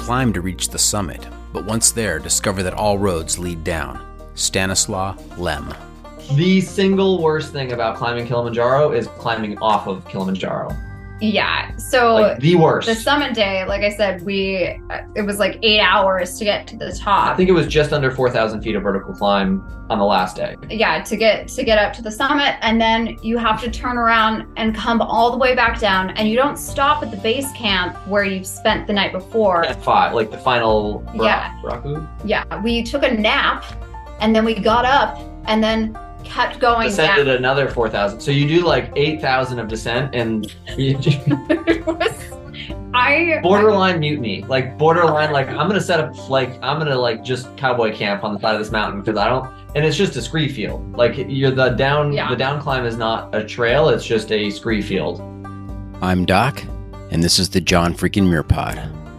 climb to reach the summit, but once there, discover that all roads lead down. Stanislaw Lem. The single worst thing about climbing Kilimanjaro is climbing off of Kilimanjaro. Yeah, so Like the worst. the summit day, like I said, it was like 8 hours to get to the top. I think it was just under 4,000 feet of vertical climb on the last day. Yeah, to get up to the summit, and then you have to turn around and come all the way back down, and you don't stop at the base camp where you've spent the night before. At 5, like the final Yeah. Raku. Yeah, we took a nap, and then we got up, and then kept going Descended down. another 4,000. So you do like 8,000 of descent and It was, borderline mutiny. Like borderline, like I'm gonna set up, like I'm gonna like just cowboy camp on the side of this mountain because I don't. And it's just a scree field. Like the down climb is not a trail. It's just a scree field. I'm Doc, and this is the John freaking Muir Pod.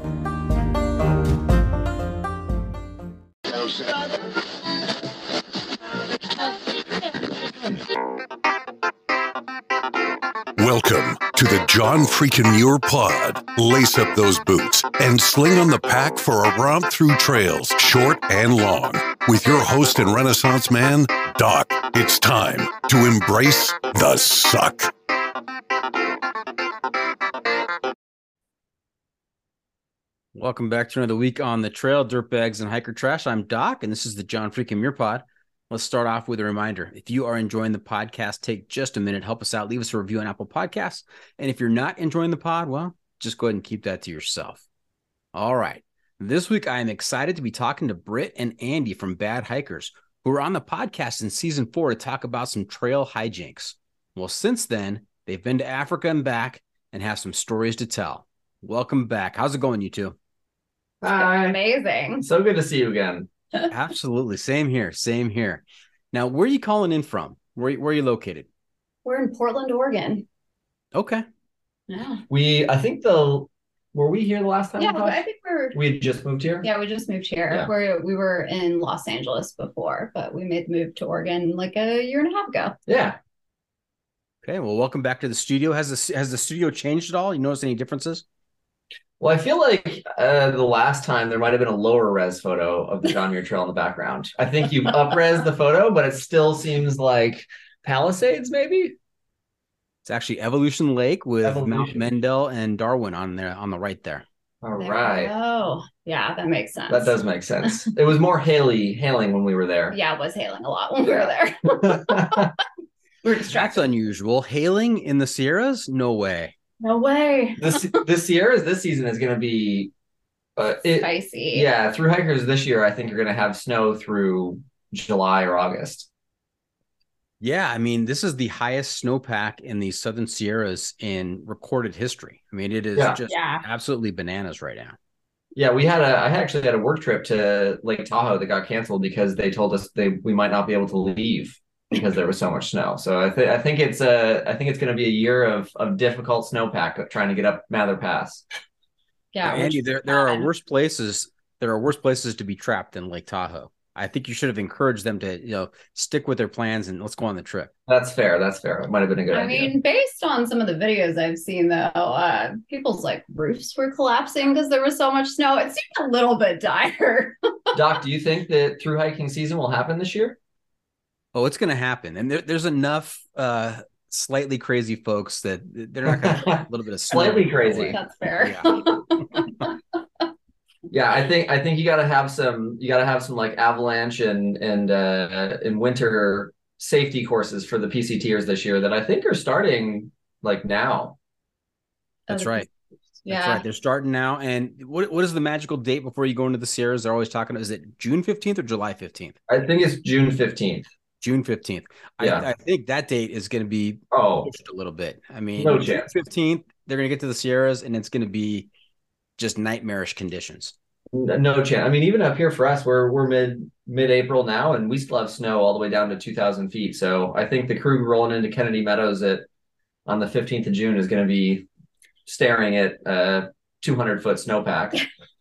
Welcome to the John freaking Muir Pod. Lace up those boots and sling on the pack for a romp through trails, short and long. With your host and Renaissance man, Doc, it's time to embrace the suck. Welcome back to another week on the trail, dirtbags and hiker trash. I'm Doc, and this is the John freaking Muir Pod. Let's start off with a reminder. If you are enjoying the podcast, take just a minute, help us out, leave us a review on Apple Podcasts. And if you're not enjoying the pod, well, just go ahead and keep that to yourself. All right. This week, I am excited to be talking to Britt and Andy from Bad Hikers, who were on the podcast in season 4 to talk about some trail hijinks. Well, since then, they've been to Africa and back and have some stories to tell. Welcome back. How's it going, you two? Hi. amazing. So good to see you again. Absolutely. Same here. Same here. Now, where are you calling in from? Where are you located? We're in Portland, Oregon. Okay. Yeah. Were we here the last time? Yeah, I think We had just moved here? we just moved here. Yeah. We were in Los Angeles before, but we made the move to Oregon like a year and a half ago. Yeah. Okay. Well, welcome back to the studio. Has the studio changed at all? You notice any differences? Well, I feel like the last time there might have been a lower res photo of the John Muir Trail in the background. I think you've up-res the photo, but it still seems like Palisades, maybe? It's actually Evolution Lake with Mount Evolution. Mendel and Darwin on the right there. All There right. we go. Yeah, that makes sense. That does make sense. It was more hailing when we were there. Yeah, it was hailing a lot when we were there. We were That's distracted. unusual. Hailing in the Sierras? No way. No way. The Sierras this season is going to be Spicy. yeah, through hikers this year, I think you're going to have snow through July or August. Yeah, I mean, this is the highest snowpack in the Southern Sierras in recorded history. I mean, it is just Yeah. absolutely bananas right now. Yeah, I actually had a work trip to Lake Tahoe that got canceled because they told us we might not be able to leave because there was so much snow. So I think it's going to be a year of difficult snowpack trying to get up Mather Pass. Yeah. Andy, which is there are fun. worse places. There are worse places to be trapped than Lake Tahoe. I think you should have encouraged them to, stick with their plans and let's go on the trip. That's fair. It might have been a good I idea. mean, based on some of the videos I've seen, though, people's like roofs were collapsing because there was so much snow. It seemed a little bit dire. Doc, do you think that through hiking season will happen this year? Oh, it's going to happen. And there's enough slightly crazy folks that they're not going to a little bit of snow. Slightly crazy. That's fair. Yeah. Yeah, I think you gotta have some like avalanche and winter safety courses for the PCTers this year that I think are starting like now. That's right. Yeah. That's right. They're starting now. And what is the magical date before you go into the Sierras? They're always talking. Is it June 15th or July 15th? I think it's June 15th. June 15th. Yeah. I think that date is going to be Oh, pushed a little bit. I mean, No June chance. 15th, they're going to get to the Sierras and it's going to be just nightmarish conditions. no chance. I mean, even up here for us, we're mid-April now, and we still have snow all the way down to 2,000 feet. So I think the crew rolling into Kennedy Meadows on the 15th of June is going to be staring at 200-foot snowpack.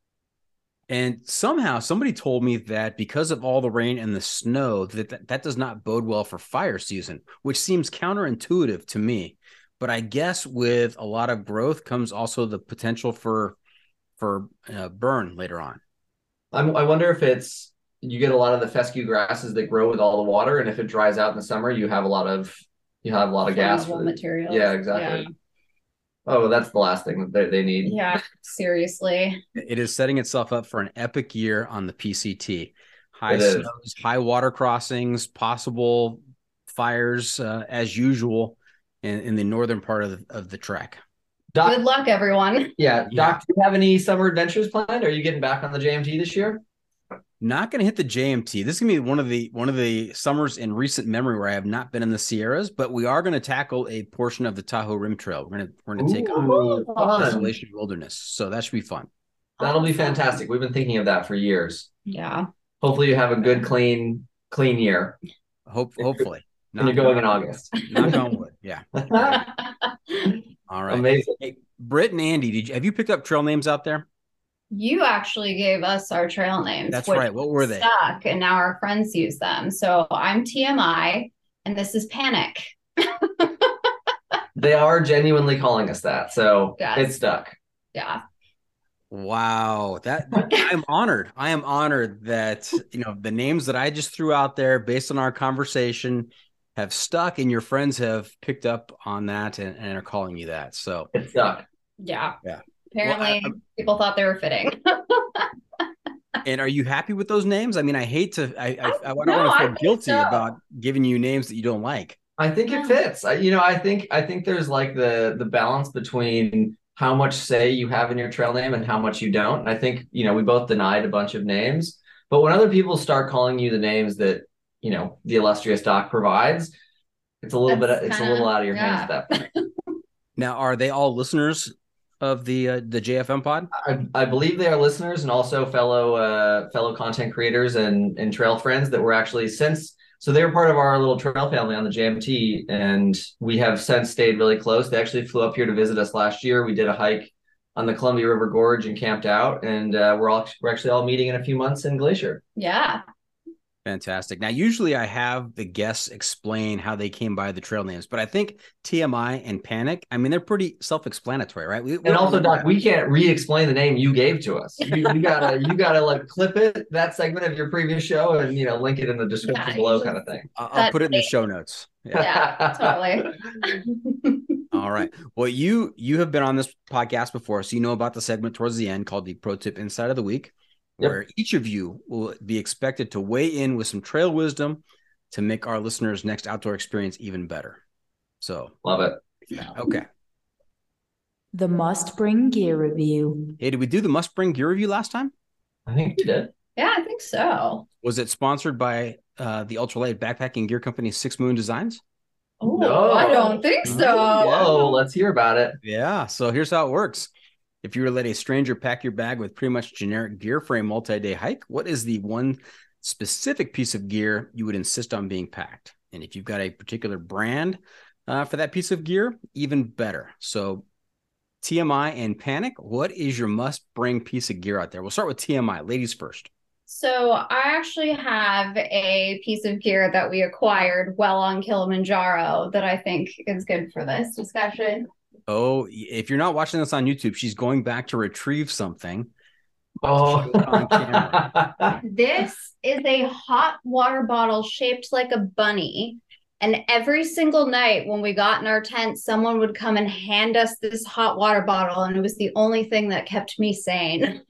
And somehow somebody told me that because of all the rain and the snow, that does not bode well for fire season, which seems counterintuitive to me. But I guess with a lot of growth comes also the potential for for burn later on. I wonder if you get a lot of the fescue grasses that grow with all the water, and if it dries out in the summer, you have a lot of gas Flammable materials. Yeah, exactly. Yeah. Oh, that's the last thing that they need. Yeah, seriously. It is setting itself up for an epic year on the PCT. High It is. snows, high water crossings, possible fires as usual in the northern part of the trek. Doc, Good luck, everyone. yeah, Doc, do you have any summer adventures planned? Are you getting back on the JMT this year? Not going to hit the JMT. This is going to be one of the summers in recent memory where I have not been in the Sierras, but we are going to tackle a portion of the Tahoe Rim Trail. We're going to take Ooh, on fun. Isolation Wilderness, so that should be fun. That'll be fantastic. We've been thinking of that for years. Yeah. Hopefully, you have a good, clean year. Hopefully. And you're going in August. Knock on wood. Yeah. All right. Amazing. Hey, Britt and Andy, have you picked up trail names out there? You actually gave us our trail names. That's which right. What were they? Stuck, and now our friends use them. So I'm TMI, and this is Panic. They are genuinely calling us that, so Yes. it's stuck. Yeah. Wow, I'm honored. I am honored that the names that I just threw out there based on our conversation have stuck, and your friends have picked up on that and are calling you that. So It's stuck. Yeah. Yeah. Apparently, people thought they were fitting. And are you happy with those names? I mean, I hate to. I don't No, want to I feel think guilty so. about giving you names that you don't like. I think it fits. I think there's like the balance between how much say you have in your trail name and how much you don't. And I think, we both denied a bunch of names, but when other people start calling you the names that, the illustrious Doc provides, it's a little out of your hands at that point. Now, are they all listeners of the JFM pod? I believe they are listeners and also fellow content creators and trail friends that were actually so they were part of our little trail family on the JMT, and we have since stayed really close. They actually flew up here to visit us last year. We did a hike on the Columbia River Gorge and camped out, and we're actually all meeting in a few months in Glacier. Yeah. Fantastic. Now, usually I have the guests explain how they came by the trail names, but I think TMI and Panic, I mean, they're pretty self-explanatory, right? And also, Doc, we can't re-explain the name you gave to us. You gotta like clip that segment of your previous show and link it in the description below, kind of thing. I'll put it in the show notes. Yeah, totally. All right. Well, you have been on this podcast before, so you know about the segment towards the end called the Pro Tip Insight of the Week. Yep. Where each of you will be expected to weigh in with some trail wisdom to make our listeners' next outdoor experience even better. So love it. Okay. The must bring gear review. Hey, did we do the must bring gear review last time? I think you did. Yeah, I think so. Was it sponsored by the ultralight backpacking gear company 6 Moon Designs? Oh, No. I don't think so. Whoa, let's hear about it. Yeah. So here's how it works. If you were to let a stranger pack your bag with pretty much generic gear for a multi-day hike, what is the one specific piece of gear you would insist on being packed? And if you've got a particular brand for that piece of gear, even better. So TMI and Panic, what is your must-bring piece of gear out there? We'll start with TMI. Ladies first. So I actually have a piece of gear that we acquired while on Kilimanjaro that I think is good for this discussion. Oh, if you're not watching this on YouTube, she's going back to retrieve something. Oh, On camera. This is a hot water bottle shaped like a bunny. And every single night when we got in our tent, someone would come and hand us this hot water bottle. And it was the only thing that kept me sane.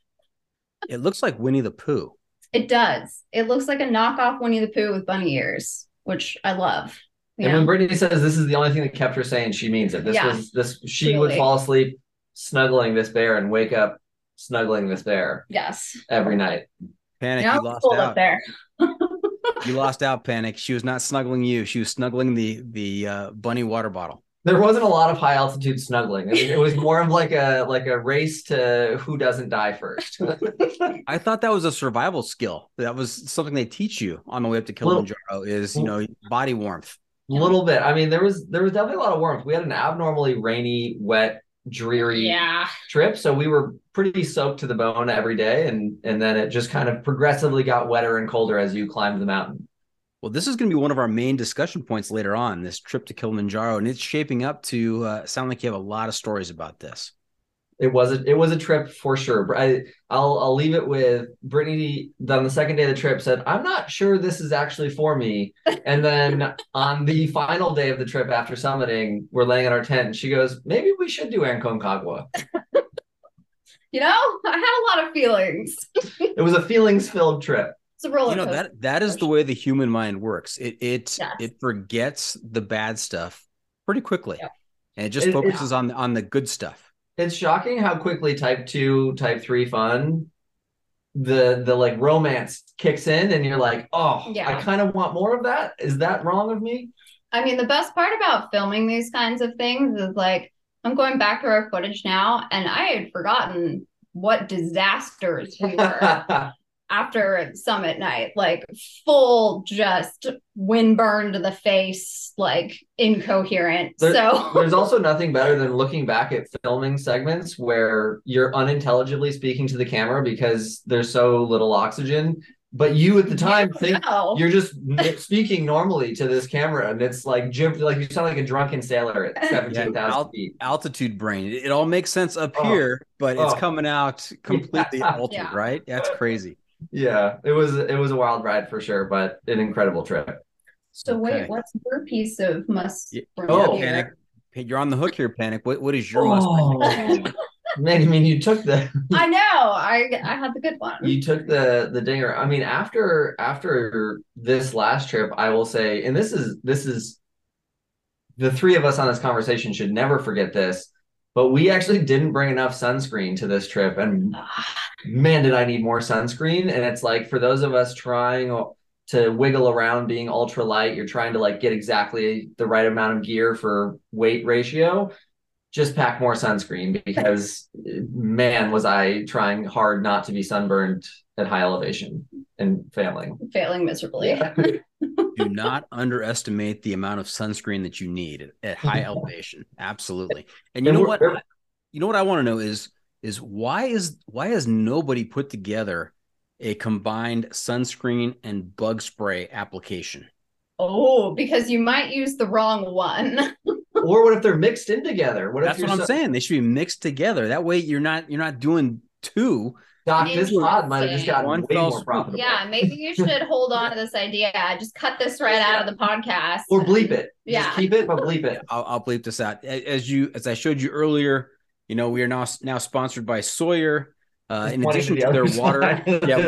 It looks like Winnie the Pooh. It does. It looks like a knockoff Winnie the Pooh with bunny ears, which I love. And when Brittany says this is the only thing that kept her sane, she means it. She would fall asleep snuggling this bear and wake up snuggling this bear. Yes. Every night. Panic, You you know, lost cold out. up there. You lost out, Panic. She was not snuggling you. She was snuggling the bunny water bottle. There wasn't a lot of high altitude snuggling. It was more of like a race to who doesn't die first. I thought that was a survival skill. That was something they teach you on the way up to Kilimanjaro is, body warmth. A little bit. I mean, there was definitely a lot of warmth. We had an abnormally rainy, wet, dreary trip. So we were pretty soaked to the bone every day. And then it just kind of progressively got wetter and colder as you climbed the mountain. Well, this is going to be one of our main discussion points later on, this trip to Kilimanjaro. And it's shaping up to sound like you have a lot of stories about this. It was a trip for sure. I'll leave it with Brittany. On the second day of the trip, said, "I'm not sure this is actually for me." And then on the final day of the trip, after summiting, we're laying in our tent, and she goes, "Maybe we should do Aconcagua." You know, I had a lot of feelings. It was a feelings-filled trip. It's a roller You know, coaster. that is the way the human mind works. It Yes. forgets the bad stuff pretty quickly, Yep. and it just focuses on the good stuff. It's shocking how quickly type 2, type 3 fun, the like romance kicks in, and you're like, oh, Yeah. I kind of want more of that. Is that wrong of me? I mean, the best part about filming these kinds of things is like, I'm going back to our footage now, and I had forgotten what disasters we were after summit night, like full just windburn to the face, like incoherent. There's also nothing better than looking back at filming segments where you're unintelligibly speaking to the camera because there's so little oxygen, but you at the time think you're just speaking normally to this camera, and it's like you sound like a drunken sailor at 17,000 feet. Altitude brain. It all makes sense up here, but it's coming out completely altered, right? That's crazy. Yeah, it was a wild ride for sure, but an incredible trip. So wait, what's your piece of must? Panic. Hey, you're on the hook here, Panic. What is your must? Man, I mean, you took the. I know. I had the good one. You took the dinger. I mean, after this last trip, I will say, and this is the three of us on this conversation should never forget this, but we actually didn't bring enough sunscreen to this trip, and man, did I need more sunscreen. And it's like, for those of us trying to wiggle around being ultra light, you're trying to like get exactly the right amount of gear for weight ratio. Just pack more sunscreen, because man, was I trying hard not to be sunburned at high elevation and failing miserably. Yeah. Do not underestimate the amount of sunscreen that you need at high elevation. Absolutely. And you know what? You know what I want to know is why has nobody put together a combined sunscreen and bug spray application? Oh, because you might use the wrong one. Or what if they're mixed in together? That's what I'm saying. They should be mixed together. That way you're not doing two. Doc, this pod might have just gotten way more profitable. Yeah, maybe you should hold on to this idea. Just cut this right out of the podcast. Or bleep it. Yeah. Just keep it, but bleep it. I'll bleep this out. As I showed you earlier, you know, we are now sponsored by Sawyer. In addition to their water.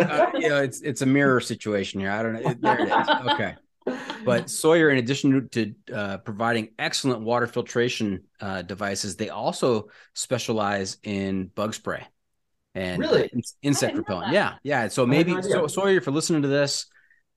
It's a mirror situation here. I don't know. There it is. Okay. But Sawyer, in addition to providing excellent water filtration devices, they also specialize in bug spray and really insect repellent. Yeah. So maybe Sawyer, if you're listening to this,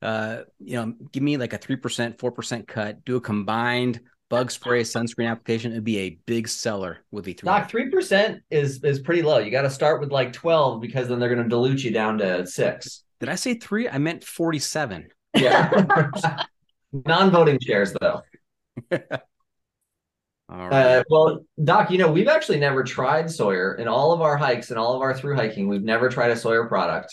give me like a 3%, 4% cut. Do a combined bug spray sunscreen application. It'd be a big seller with the 3. Doc, 3% is pretty low. You got to start with like 12, because then they're going to dilute you down to 6. Did I say 3? I meant 47. Yeah. Non-voting shares, though. All right. Well, Doc, we've actually never tried Sawyer in all of our hikes and all of our through hiking. We've never tried a Sawyer product.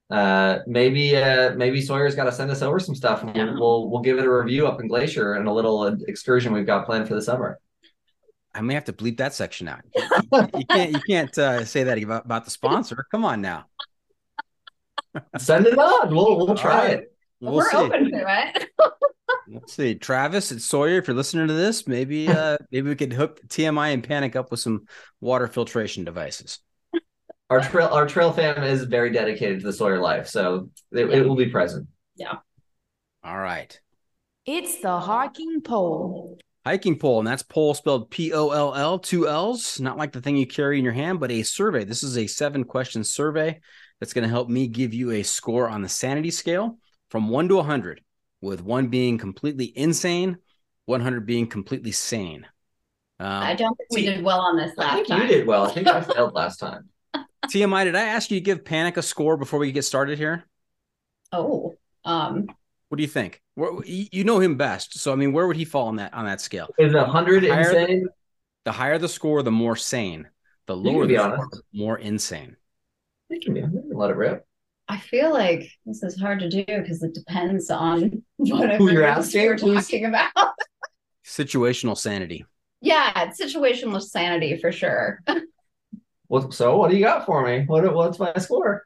Maybe Sawyer's got to send us over some stuff, and we'll give it a review up in Glacier and a little excursion we've got planned for the summer. I may have to bleep that section out. You can't say that about the sponsor. Come on now. Send it on. We'll try it. We're open to it. Let's see. Travis at Sawyer, if you're listening to this, maybe we could hook TMI and Panic up with some water filtration devices. Our trail fam is very dedicated to the Sawyer life, so it will be present. Yeah. All right. It's the hiking poll. Hiking poll, and that's poll spelled P-O-L-L, 2 L's, not like the thing you carry in your hand, but a survey. This is a 7-question survey that's going to help me give you a score on the sanity scale from 1 to 100, with 1 being completely insane, 100 being completely sane. I don't think we did well on this last time. You did well. I think I failed last time. TMI, did I ask you to give Panic a score before we get started here? Oh, what do you think? You know him best, so I mean, where would he fall on that scale? Is 100 insane? The higher the score, the more sane. The lower the score, the more insane. Let it rip. I feel like this is hard to do because it depends on who you're asking. You're talking about. Situational sanity. Yeah, it's situational sanity for sure. So what do you got for me? What's my score?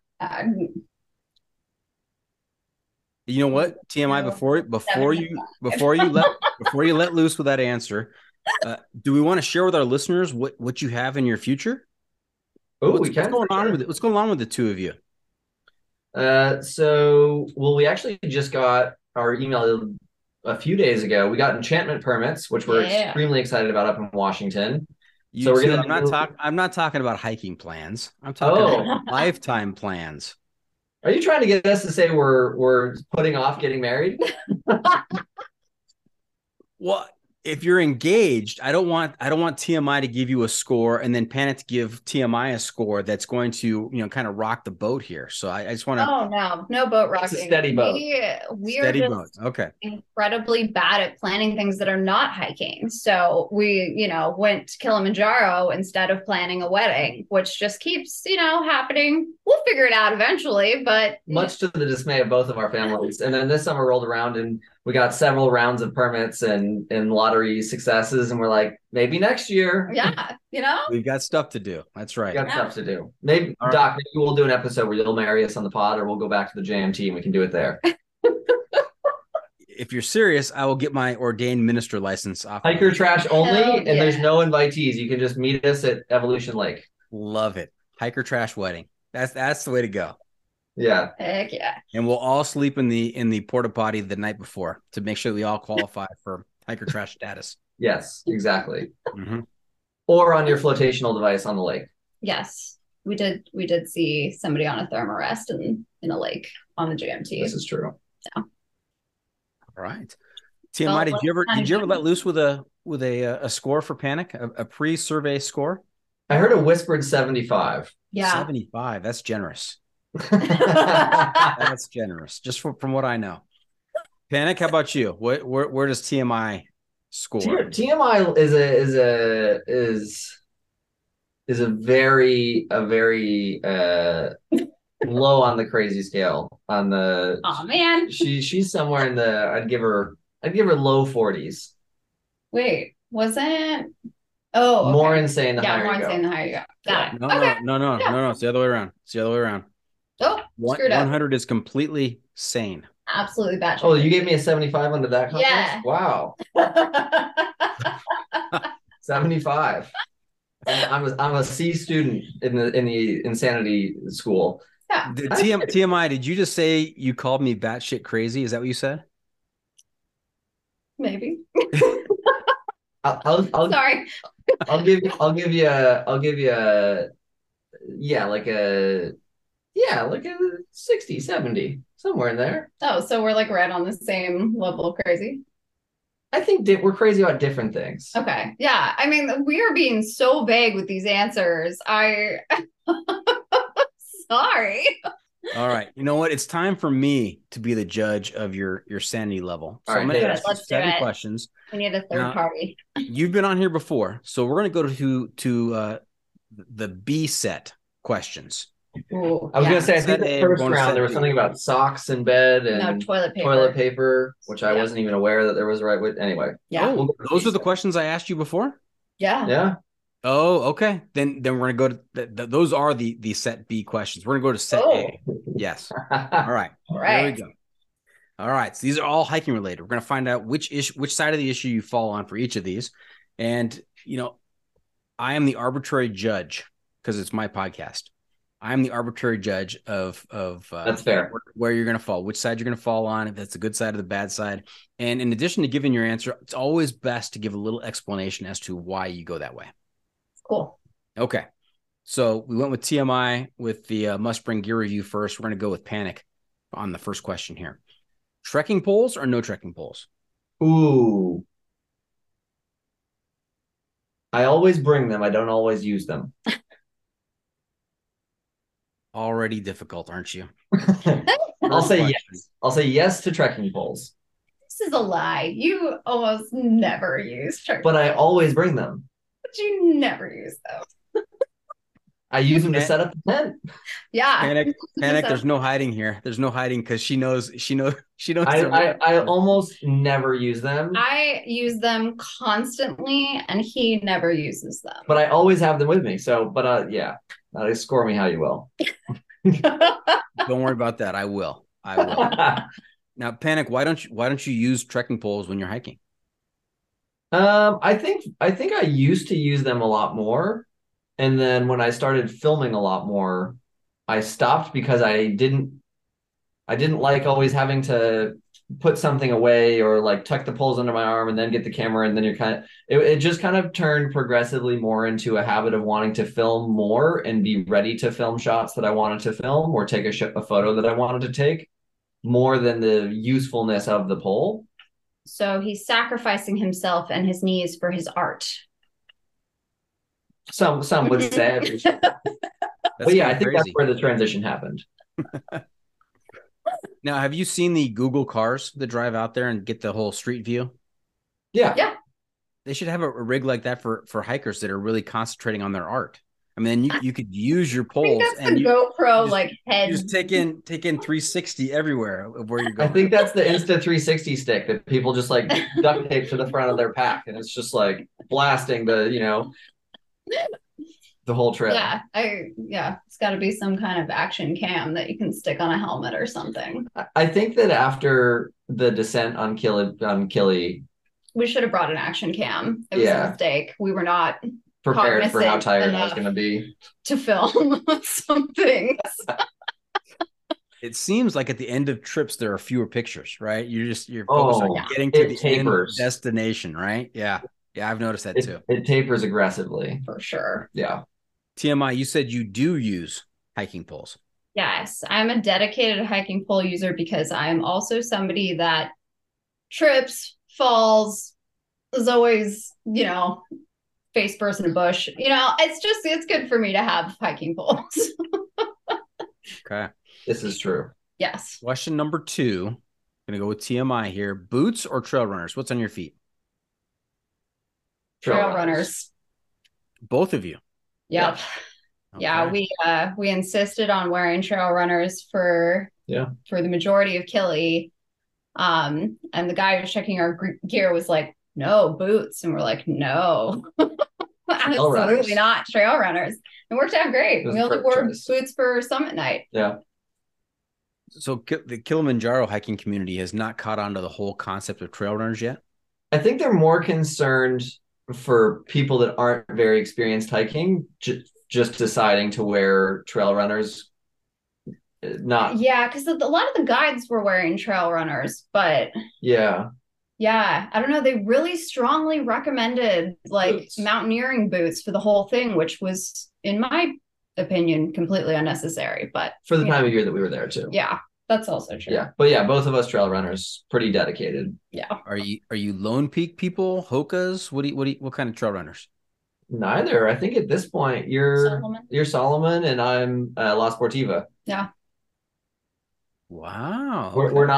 You know what, TMI, No. before you let loose with that answer, do we want to share with our listeners what you have in your future? Oh, What's going on with it? What's going on with the two of you? We actually just got our email a few days ago. We got enchantment permits, which we're extremely excited about up in Washington. So we're gonna. I'm not talking about hiking plans. I'm talking about lifetime plans. Are you trying to get us to say we're putting off getting married? Well, if you're engaged, I don't want TMI to give you a score and then Panic to give TMI a score that's going to, kind of rock the boat here. So I just want to. Oh no boat rocking. It's a steady boat. We steady are boat. Okay. Incredibly bad at planning things that are not hiking. So we, went to Kilimanjaro instead of planning a wedding, which just keeps, happening. We'll figure it out eventually, but much to the dismay of both of our families. And then this summer rolled around and we got several rounds of permits and lottery successes. And we're like, maybe next year. Yeah. We've got stuff to do. That's right. We got stuff to do. Maybe, Doc, maybe we'll do an episode where you'll marry us on the pod, or we'll go back to the JMT and we can do it there. If you're serious, I will get my ordained minister license off. Hiker trash only, and there's no invitees. You can just meet us at Evolution Lake. Love it. Hiker trash wedding. That's the way to go. Yeah. Heck yeah. And we'll all sleep in the porta potty the night before to make sure we all qualify for hiker trash status. Yes, exactly. Mm-hmm. Or on your flotational device on the lake. Yes. We did see somebody on a thermarest in a lake on the GMT. This is true. Yeah. All right. TMI, did you ever let loose with a score for Panic? A pre-survey score? I heard a whispered 75. Yeah. 75. That's generous. That's generous. Just from what I know. Panic, how about you? Where does TMI score? TMI is a very low on the crazy scale. On the man. She's somewhere in the I'd give her low 40s. Wait, wasn't okay. More insane the higher more you insane go. the higher you go. Got it. No, okay. No. It's the other way around. Oh, screwed up. 100 is completely sane. Absolutely bad. Oh, you gave me a 75 under that contest? Yeah. Wow. 75. I'm a C student in the insanity school. Yeah. TMI, did you just say you called me batshit crazy? Is that what you said? Maybe. I'll Sorry. I'll give you a like a 60, 70, somewhere in there. Oh, so we're like right on the same level of crazy. I think we're crazy about different things. Okay. Yeah. I mean, we are being so vague with these answers. Sorry. All right. You know what? It's time for me to be the judge of your sanity level. So All right, I'm going to ask you let's do 7 it. questions. We need a third party. You've been on here before, so we're going to go to the B set questions. Ooh, I was going to say, I Set think A, the first bonus round set there was B. something about socks in bed and toilet paper. which I wasn't even aware that there was a right way. Anyway. Yeah. Oh, those are the questions I asked you before? Yeah. Yeah. Oh, okay. Then we're going to go to those are the set B questions. We're going to go to set A. Yes. All right. All right. There we go. All right. So these are all hiking related. We're going to find out which side of the issue you fall on for each of these. And, I am the arbitrary judge because it's my podcast. I'm the arbitrary judge of That's fair. Where you're going to fall, which side you're going to fall on, if that's the good side or the bad side. And in addition to giving your answer, it's always best to give a little explanation as to why you go that way. Cool. Okay. So we went with TMI with the must bring gear review first. We're going to go with Panic on the first question here. Trekking poles or no trekking poles? Ooh. I always bring them. I don't always use them. Already difficult, aren't you? I'll say yes. I'll say yes to trekking poles. This is a lie. You almost never use trekking But I poles. always bring them. But you never use them. I use them to set up the tent. Yeah. Panic. There's no hiding here. There's no hiding because she knows. I almost never use them. I use them constantly, and he never uses them. But I always have them with me. So, but yeah. Score me how you will. Don't worry about that. I will. Now, Panic, why don't you use trekking poles when you're hiking? I think I used to use them a lot more, and then when I started filming a lot more, I stopped because I didn't like always having to put something away or like tuck the poles under my arm and then get the camera, and then you're it just kind of turned progressively more into a habit of wanting to film more and be ready to film shots that I wanted to film or take a photo that I wanted to take, more than the usefulness of the pole. So he's sacrificing himself and his knees for his art. Some would say. But yeah, I think that's where the transition happened. Now, have you seen the Google cars that drive out there and get the whole street view? Yeah. They should have a rig like that for hikers that are really concentrating on their art. I mean, you could use your poles and GoPro head. You just take in 360 everywhere of where you're going. I think that's the Insta360 stick that people just like duct tape to the front of their pack, and it's just like blasting the whole trail. Yeah, it's got to be some kind of action cam that you can stick on a helmet or something. I think that after the descent on Kili, we should have brought an action cam. It was a mistake. We were not prepared for how tired I was going to be to film some things. It seems like at the end of trips there are fewer pictures, right? You're focused on getting to the end destination, right? Yeah, I've noticed that too. It tapers aggressively for sure. Yeah. TMI, you said you do use hiking poles. Yes, I'm a dedicated hiking pole user because I'm also somebody that trips, falls, is always, face first in a bush. It's good for me to have hiking poles. Okay. This is true. Yes. Question number 2. I'm going to go with TMI here. Boots or trail runners? What's on your feet? Trail runners. Both of you? Yep. Okay. Yeah, we insisted on wearing trail runners for the majority of Kili. And the guy who was checking our gear was like, no, boots. And we're like, no, absolutely not trail runners. It worked out great. We only wore boots for summit night. Yeah. So the Kilimanjaro hiking community has not caught on to the whole concept of trail runners yet? I think they're more concerned for people that aren't very experienced hiking, just deciding to wear trail runners. Because a lot of the guides were wearing trail runners, but I don't know, they really strongly recommended boots. Mountaineering boots for the whole thing, which was, in my opinion, completely unnecessary, but for the time of year that we were there too. That's also true. But both of us trail runners, pretty dedicated. Are you Lone Peak people, Hokas? What kind of trail runners? Neither. I think at this point you're Solomon and I'm La Sportiva. Yeah. Wow. Okay. We're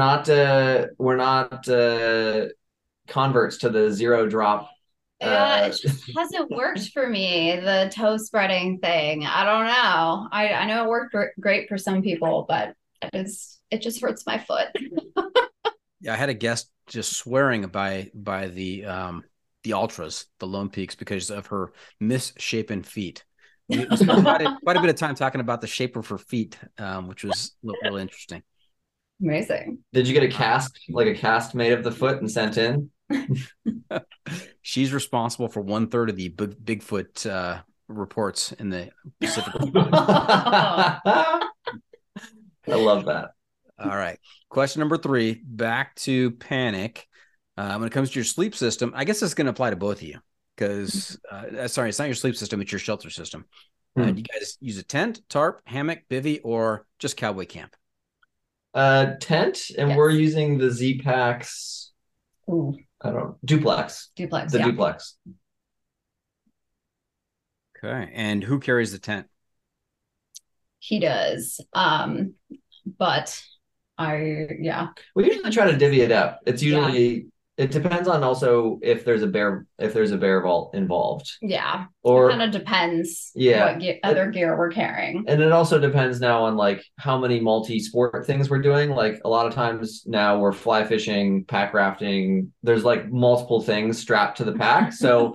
not converts to the zero drop. It just hasn't worked for me, the toe spreading thing. I don't know. I know it worked great for some people, but it just hurts my foot. I had a guest just swearing by the ultras, the Lone Peaks, because of her misshapen feet. We spent quite a bit of time talking about the shape of her feet, which was really interesting. Amazing. Did you get a cast made of the foot and sent in? She's responsible for 1/3 of the Bigfoot reports in the Pacific. I love that. All right. Question number 3, back to Panic. When it comes to your sleep system, I guess it's going to apply to both of you because, sorry, it's not your sleep system, it's your shelter system. Do you guys use a tent, tarp, hammock, bivvy, or just cowboy camp? Tent, and we're using the Z-Packs. Ooh. I don't know. Duplex. Duplex. Okay. And who carries the tent? He does. But we usually try to divvy it up. It's usually it depends on also if there's a bear vault involved. Yeah. Or it kind of depends what other gear we're carrying. And it also depends now on how many multi-sport things we're doing. A lot of times now we're fly fishing, pack rafting. There's multiple things strapped to the pack. So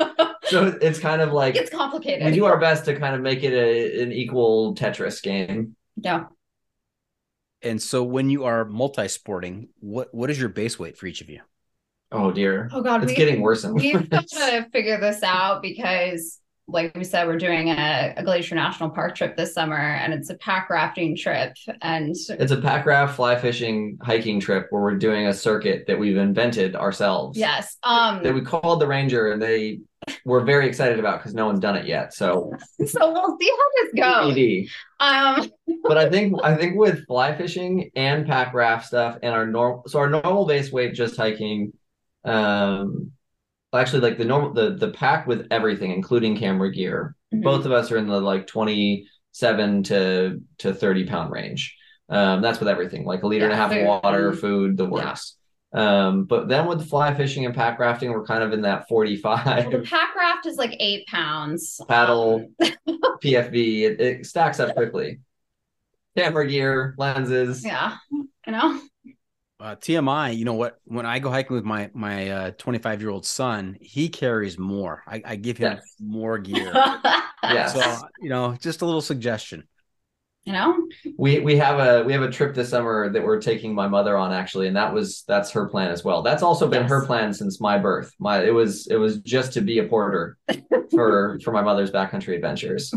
So it's kind of like It's complicated. we do our best to kind of make it an equal Tetris game. Yeah. And so when you are multi-sporting, what is your base weight for each of you? Oh dear. Oh God, it's getting worse and worse. We've got to figure this out because, like we said, we're doing a Glacier National Park trip this summer, and it's a pack rafting trip. And it's a pack raft, fly fishing, hiking trip where we're doing a circuit that we've invented ourselves. yes, that we called the Ranger, and they were very excited about because no one's done it yet. So we'll see how this goes. ED. But I think with fly fishing and pack raft stuff and our normal base weight just hiking, actually like the pack with everything including camera gear, both of us are in the like 27 to 30 pound range. That's with everything, like a liter and a half of water, food, the works. But then with the fly fishing and pack rafting, we're kind of in that 45. Well, the pack raft is like 8 pounds. Paddle, PFV, it stacks up quickly. Camera gear, lenses. Yeah, you know. TMI, you know what? When I go hiking with my 25-year-old son, he carries more. I give him more gear. Yes. So, just a little suggestion. You know, we have a trip this summer that we're taking my mother on, actually, and that's her plan as well. That's also been her plan since my birth. It was just to be a porter for my mother's backcountry adventures.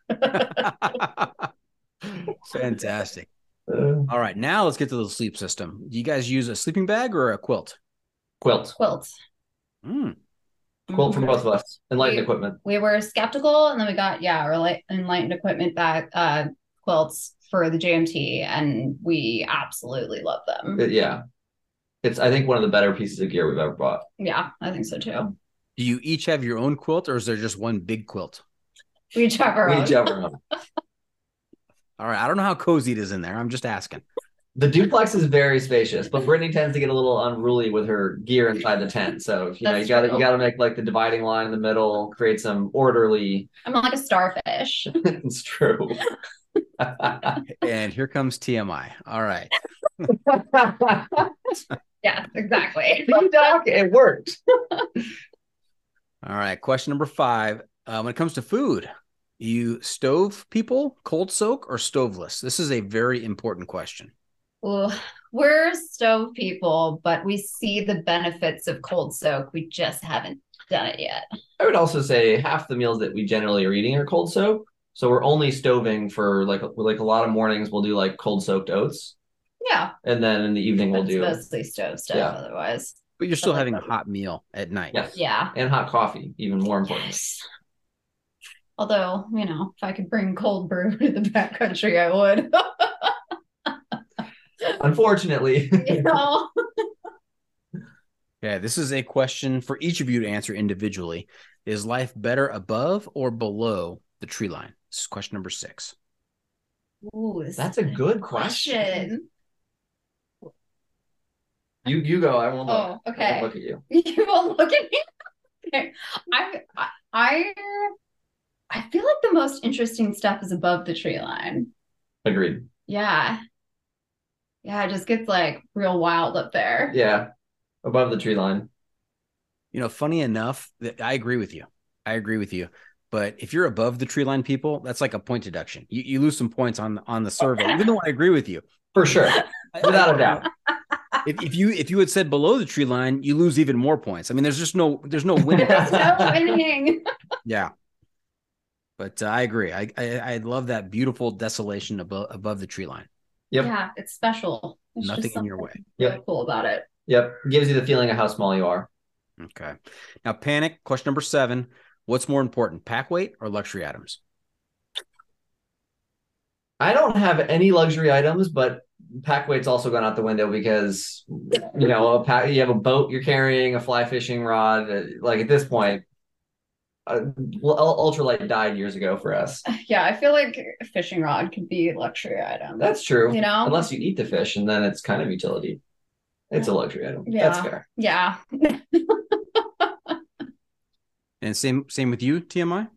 Fantastic. All right, now let's get to the sleep system. Do you guys use a sleeping bag or a quilt? Quilt. Quilt for both of us. Enlightened equipment. We were skeptical, and then we got our Enlightened equipment bag quilts for the JMT, and we absolutely love them. It's I think one of the better pieces of gear we've ever bought. Yeah, I think so too. Do you each have your own quilt, or is there just one big quilt? We each have our own. All right, I don't know how cozy it is in there. I'm just asking. The duplex is very spacious, but Brittany tends to get a little unruly with her gear inside the tent. So you gotta make like the dividing line in the middle, create some orderly. I'm like a starfish. It's true. And here comes TMI. All right. Yeah, exactly. Doc, it worked. All right. Question number 5. When it comes to food, you stove people, cold soak, or stoveless? This is a very important question. Ooh, we're stove people, but we see the benefits of cold soak. We just haven't done it yet. I would also say half the meals that we generally are eating are cold soak. So we're only stoving for like a lot of mornings. We'll do like cold soaked oats. Yeah. And then in the evening we'll do mostly stove stuff otherwise. But you're still having a hot meal at night. Yes. Yeah. And hot coffee, even more important. Yes. Although, if I could bring cold brew to the backcountry, I would. Unfortunately. Okay, this is a question for each of you to answer individually. Is life better above or below the tree line? This is question number 6. Ooh, that's a good question. You go. I won't look. Oh, okay. I won't look at you. You won't look at me. Okay. I feel like the most interesting stuff is above the tree line. Agreed. Yeah. Yeah, it just gets like real wild up there. Yeah. Above the tree line. Funny enough, that I agree with you. But if you're above the tree line, people, that's like a point deduction. You lose some points on the survey, even though I agree with you. For sure. Without a doubt. If you had said below the tree line, you lose even more points. I mean, there's no winning. There's no winning. Yeah. But I agree. I love that beautiful desolation above the tree line. Yep. Yeah, it's special. There's Nothing in your way. Really cool about it. Yep. Gives you the feeling of how small you are. Okay. Now, panic. Question number 7. What's more important, pack weight or luxury items? I don't have any luxury items, but pack weight's also gone out the window because, you have a boat you're carrying, a fly fishing rod. Like at this point, ultralight died years ago for us. Yeah, I feel like a fishing rod could be a luxury item. That's true. Unless you eat the fish, and then it's kind of utility. It's a luxury item. Yeah. That's fair. Yeah. And same with you, TMI?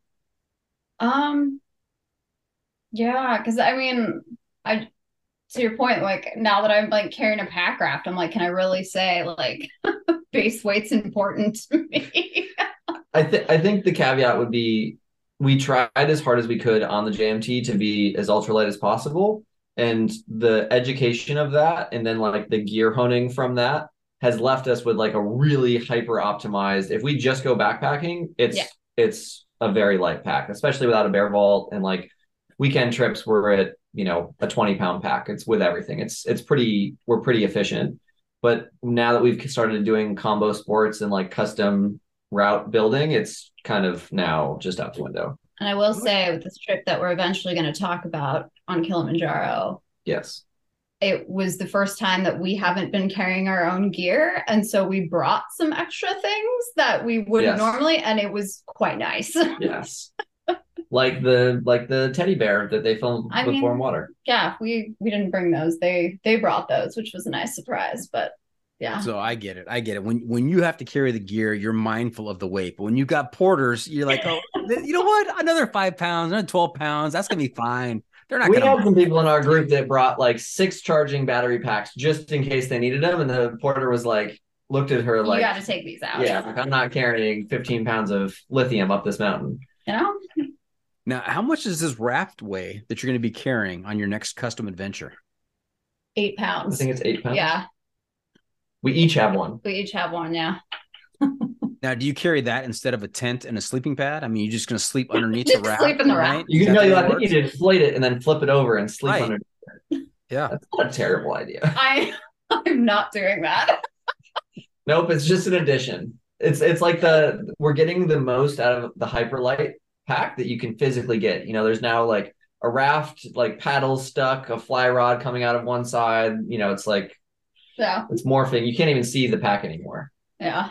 Yeah, because to your point, like now that I'm like carrying a pack raft, I'm like, can I really say like base weight's important to me? I think the caveat would be we tried as hard as we could on the JMT to be as ultralight as possible. And the education of that and then like the gear honing from that has left us with like a really hyper optimized. If we just go backpacking, it's a very light pack, especially without a bear vault and like weekend trips we're at, a 20-pound pack. It's with everything. We're pretty efficient. But now that we've started doing combo sports and like custom route building, it's kind of now just out the window. And I will say with this trip that we're eventually going to talk about on Kilimanjaro, Yes. it was the first time that we haven't been carrying our own gear. And so we brought some extra things that we wouldn't normally, and it was quite nice. Yes. Like the teddy bear that they filmed with warm water. Yeah, we didn't bring those. They brought those, which was a nice surprise. But yeah. So I get it. When you have to carry the gear, you're mindful of the weight. But when you've got porters, you're like, oh, you know what? Another 5 pounds, another 12 pounds. That's gonna be fine. They're not. We had some people in our group that brought like 6 charging battery packs just in case they needed them, and the porter was like, looked at her like, "You got to take these out." Yeah, I'm not carrying 15 pounds of lithium up this mountain. Now, how much does this raft weigh that you're going to be carrying on your next custom adventure? 8 pounds. I think it's 8 pounds. Yeah. We each have one. Yeah. Now, do you carry that instead of a tent and a sleeping pad? I mean, you're just going to sleep underneath the raft. Sleep in the raft. You can I think you deflate it and then flip it over and sleep under it. Yeah. That's not a terrible idea. I'm not doing that. Nope, it's just an addition. It's like we're getting the most out of the Hyperlight pack that you can physically get. There's now like a raft, like paddles stuck, a fly rod coming out of one side. It's like, it's morphing. You can't even see the pack anymore. Yeah.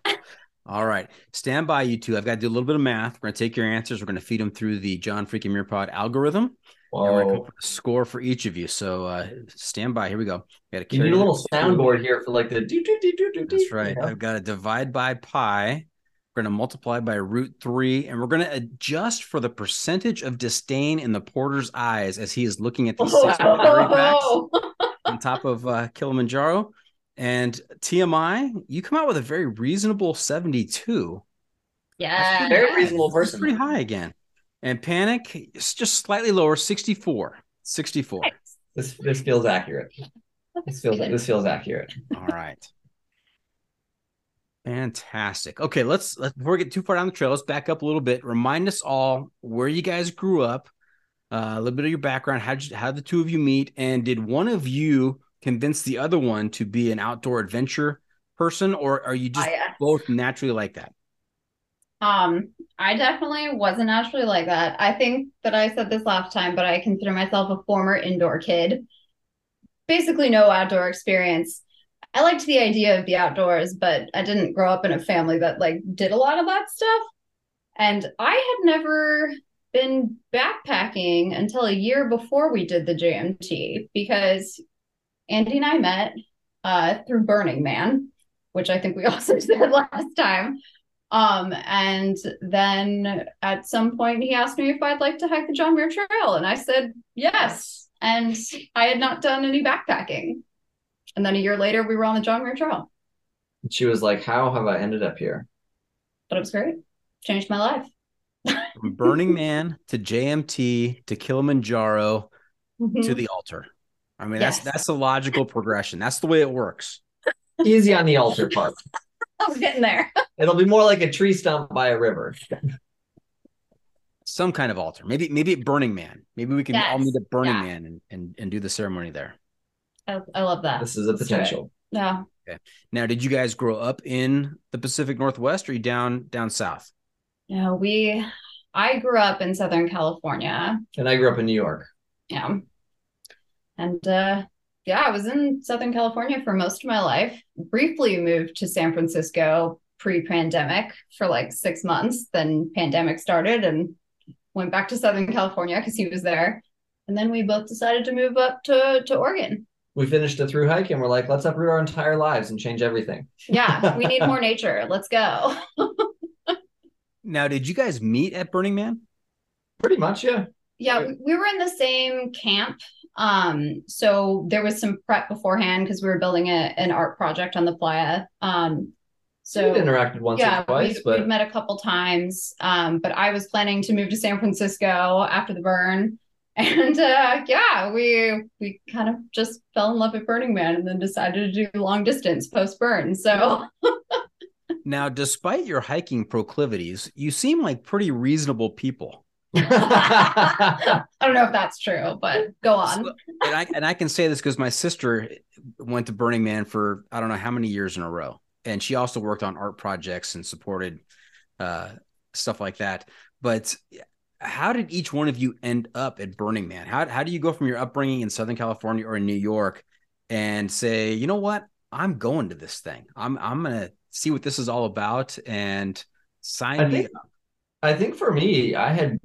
All right. Stand by, you two. I've got to do a little bit of math. We're going to take your answers. We're going to feed them through the John Freaking Muir Pod algorithm. And we're going to come up with a score for each of you. So stand by. Here we go. You need a little soundboard here for like the do. That's right. I've got to divide by pi. We're going to multiply by root 3, and we're going to adjust for the percentage of disdain in the porter's eyes as he is looking at these 6 battery packs on top of Kilimanjaro. And TMI, you come out with a very reasonable 72. Yeah, very reasonable person. It's pretty high again. And Panic is just slightly lower, 64. 64. This feels accurate. This feels accurate. All right. Fantastic. Okay, let's before we get too far down the trail, let's back up a little bit. Remind us all where you guys grew up, a little bit of your background. How the two of you meet, and did one of you convince the other one to be an outdoor adventure person, or are you just both naturally like that? I definitely wasn't naturally like that. I think that I said this last time, but I consider myself a former indoor kid. Basically no outdoor experience. I liked the idea of the outdoors, but I didn't grow up in a family that like did a lot of that stuff. And I had never been backpacking until a year before we did the JMT, because Andy and I met through Burning Man, which I think we also said last time. And then at some point he asked me if I'd like to hike the John Muir Trail, and I said yes. And I had not done any backpacking. And then a year later we were on the John Muir Trail. She was like, how have I ended up here? But it was great. Changed my life. From Burning Man to JMT to Kilimanjaro to the altar. I mean, that's a logical progression. That's the way it works. Easy on the altar part. I'm getting there. It'll be more like a tree stump by a river. Some kind of altar. Maybe at Burning Man. Maybe we can all meet at Burning Man and do the ceremony there. I love that. This is a potential. Yeah. Okay. Now, did you guys grow up in the Pacific Northwest, or are you down south? No, I grew up in Southern California. And I grew up in New York. Yeah. And I was in Southern California for most of my life. Briefly moved to San Francisco pre-pandemic for like 6 months. Then pandemic started and went back to Southern California because he was there. And then we both decided to move up to Oregon. We finished a through hike and we're like, let's uproot our entire lives and change everything. Yeah, we need more nature. Let's go. Now, did you guys meet at Burning Man? Pretty much, yeah. Yeah, we were in the same camp. So there was some prep beforehand because we were building an art project on the playa. So We've interacted once or twice, we've met a couple times. But I was planning to move to San Francisco after the burn. And we kind of just fell in love with Burning Man and then decided to do long distance post burn. So Now, despite your hiking proclivities, you seem like pretty reasonable people. I don't know if that's true, but go on. So, and I can say this because my sister went to Burning Man for I don't know how many years in a row, and she also worked on art projects and supported stuff like that. But how did each one of you end up at Burning Man? How do you go from your upbringing in Southern California or in New York and say, you know what, I'm going to this thing. I'm gonna see what this is all about and sign me up. I think for me, I had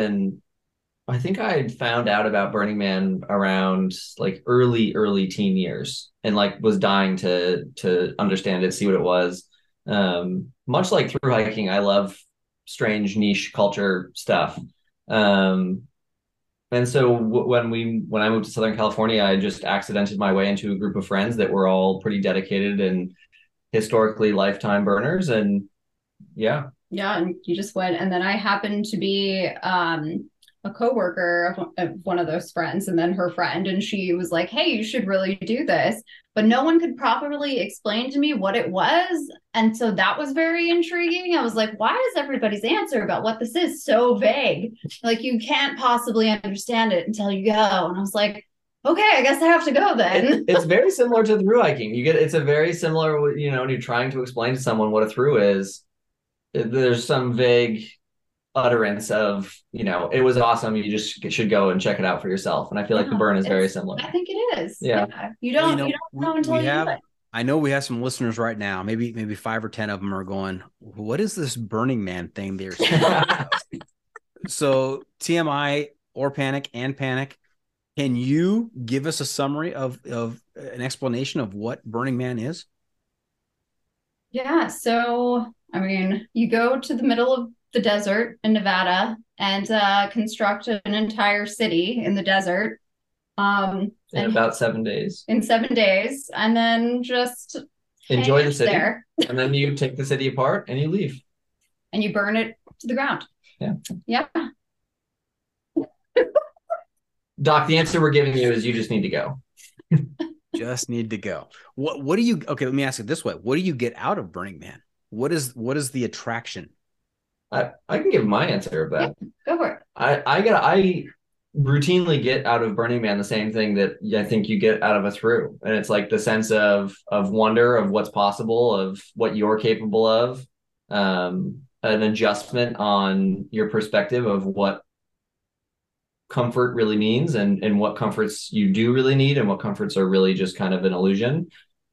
found out about Burning Man around like early teen years and like was dying to understand it, see what it was. Much like through hiking, I love strange niche culture stuff. And so when I moved to Southern California, I just accidented my way into a group of friends that were all pretty dedicated and historically lifetime burners. And yeah. Yeah, and you just went. And then I happened to be a coworker of one of those friends, and then her friend, and she was like, hey, you should really do this. But no one could properly explain to me what it was. And so that was very intriguing. I was like, why is everybody's answer about what this is so vague? Like, you can't possibly understand it until you go. And I was like, okay, I guess I have to go then. It's very similar to through hiking. It's a very similar, when you're trying to explain to someone what a through is, there's some vague utterance of, it was awesome. You just should go and check it out for yourself. And I feel like the burn is very similar. I think it is. Yeah. You don't know until you do it. I know we have some listeners right now, maybe 5 or 10 of them are going, what is this Burning Man thing they're saying? So TMI or Panic, can you give us a summary of an explanation of what Burning Man is? Yeah. So, I mean, you go to the middle of the desert in Nevada and construct an entire city in the desert. In about 7 days. In 7 days, and then just enjoy the city there. And then you take the city apart and you leave. And you burn it to the ground. Yeah. Yeah. Doc, the answer we're giving you is you just need to go. Just need to go. What do you, okay, let me ask it this way. What do you get out of Burning Man? What is the attraction? I can give my answer, but go for it. I routinely get out of Burning Man the same thing that I think you get out of a through. And it's like the sense of wonder of what's possible, of what you're capable of, an adjustment on your perspective of what comfort really means and what comforts you do really need and what comforts are really just kind of an illusion.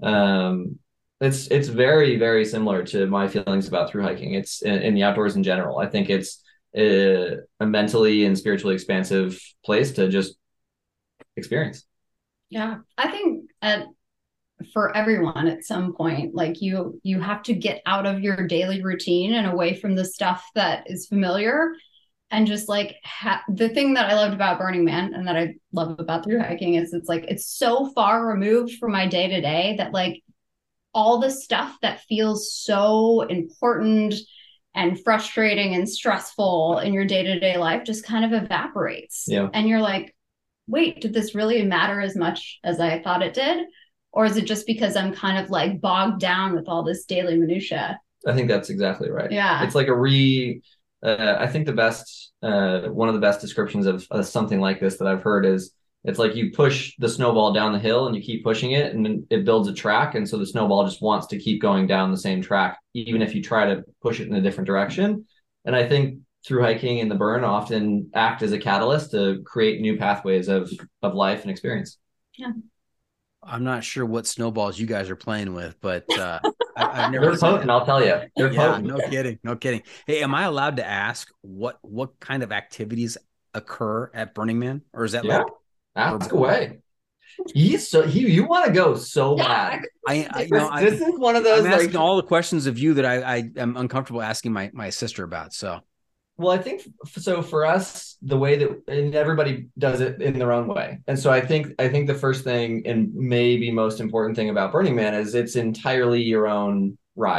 It's very, very similar to my feelings about through hiking. It's in the outdoors in general. I think it's a mentally and spiritually expansive place to just experience. Yeah, I think for everyone at some point, like you have to get out of your daily routine and away from the stuff that is familiar. And just like the thing that I loved about Burning Man and that I love about through hiking is it's so far removed from my day to day that like all the stuff that feels so important and frustrating and stressful in your day-to-day life just kind of evaporates. Yeah. And you're like, wait, did this really matter as much as I thought it did? Or is it just because I'm kind of like bogged down with all this daily minutia? I think that's exactly right. Yeah. It's like I think one of the best descriptions of something like this that I've heard is it's like you push the snowball down the hill and you keep pushing it and then it builds a track. And so the snowball just wants to keep going down the same track, even if you try to push it in a different direction. And I think through hiking and the burn often act as a catalyst to create new pathways of life and experience. Yeah. I'm not sure what snowballs you guys are playing with, but I've never. They're potent, I'll tell you. They're potent. No kidding. Hey, am I allowed to ask what kind of activities occur at Burning Man, or is that like? Ask away. You want to go so bad. This is one of those. I'm asking all the questions of you that I am uncomfortable asking my sister about. So. Well, I think so for us, the way that and everybody does it in their own way. And so I think the first thing and maybe most important thing about Burning Man is it's entirely your own ride.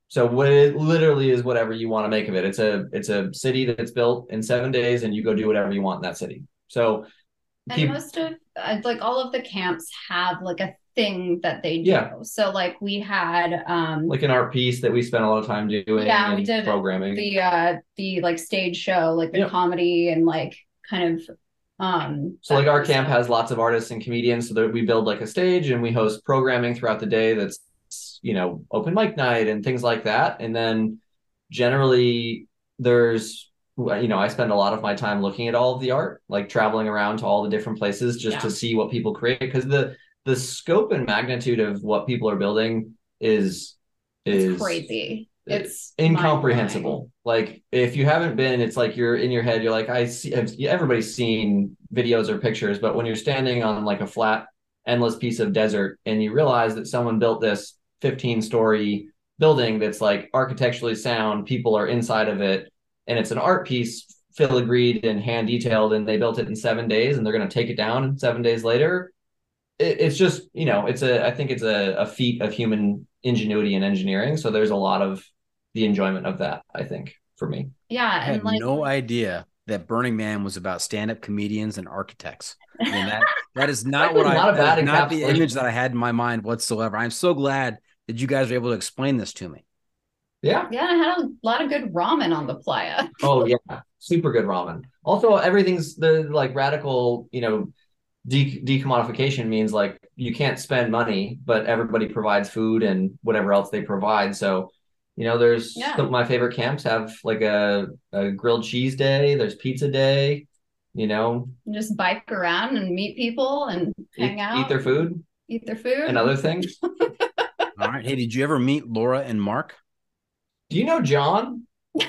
So what it literally is whatever you want to make of it. It's a city that's built in 7 days, and you go do whatever you want in that city. So and most of like all of the camps have like a thing that they do. Yeah. So like we had like an art piece that we spent a lot of time doing. Yeah, we did programming the like stage show, like the comedy and like kind of so like our camp has lots of artists and comedians, so that we build like a stage and we host programming throughout the day that's, you know, open mic night and things like that. And then generally there's, you know, I spend a lot of my time looking at all of the art, like traveling around to all the different places just to see what people create, because the scope and magnitude of what people are building is crazy. It's incomprehensible. Like if you haven't been, it's like you're in your head, you're like, everybody's seen videos or pictures, but when you're standing on like a flat, endless piece of desert and you realize that someone built this 15-story building that's like architecturally sound, people are inside of it, and it's an art piece filigreed and hand detailed, and they built it in 7 days, and they're going to take it down 7 days later. It's just, you know, I think it's a feat of human ingenuity and engineering. So there's a lot of the enjoyment of that, I think, for me. Yeah. I had no idea that Burning Man was about stand-up comedians and architects. I mean, that is not what not the image that I had in my mind whatsoever. I'm so glad that you guys were able to explain this to me. Yeah. Yeah. I had a lot of good ramen on the playa. Oh yeah. Super good ramen. Also, everything's the like radical, you know, decommodification means like you can't spend money, but everybody provides food and whatever else they provide. So, you know, there's some of my favorite camps have like a grilled cheese day. There's pizza day, you know, just bike around and meet people and hang out, eat their food and other things. All right. Hey, did you ever meet Laura and Mark? Do you know John?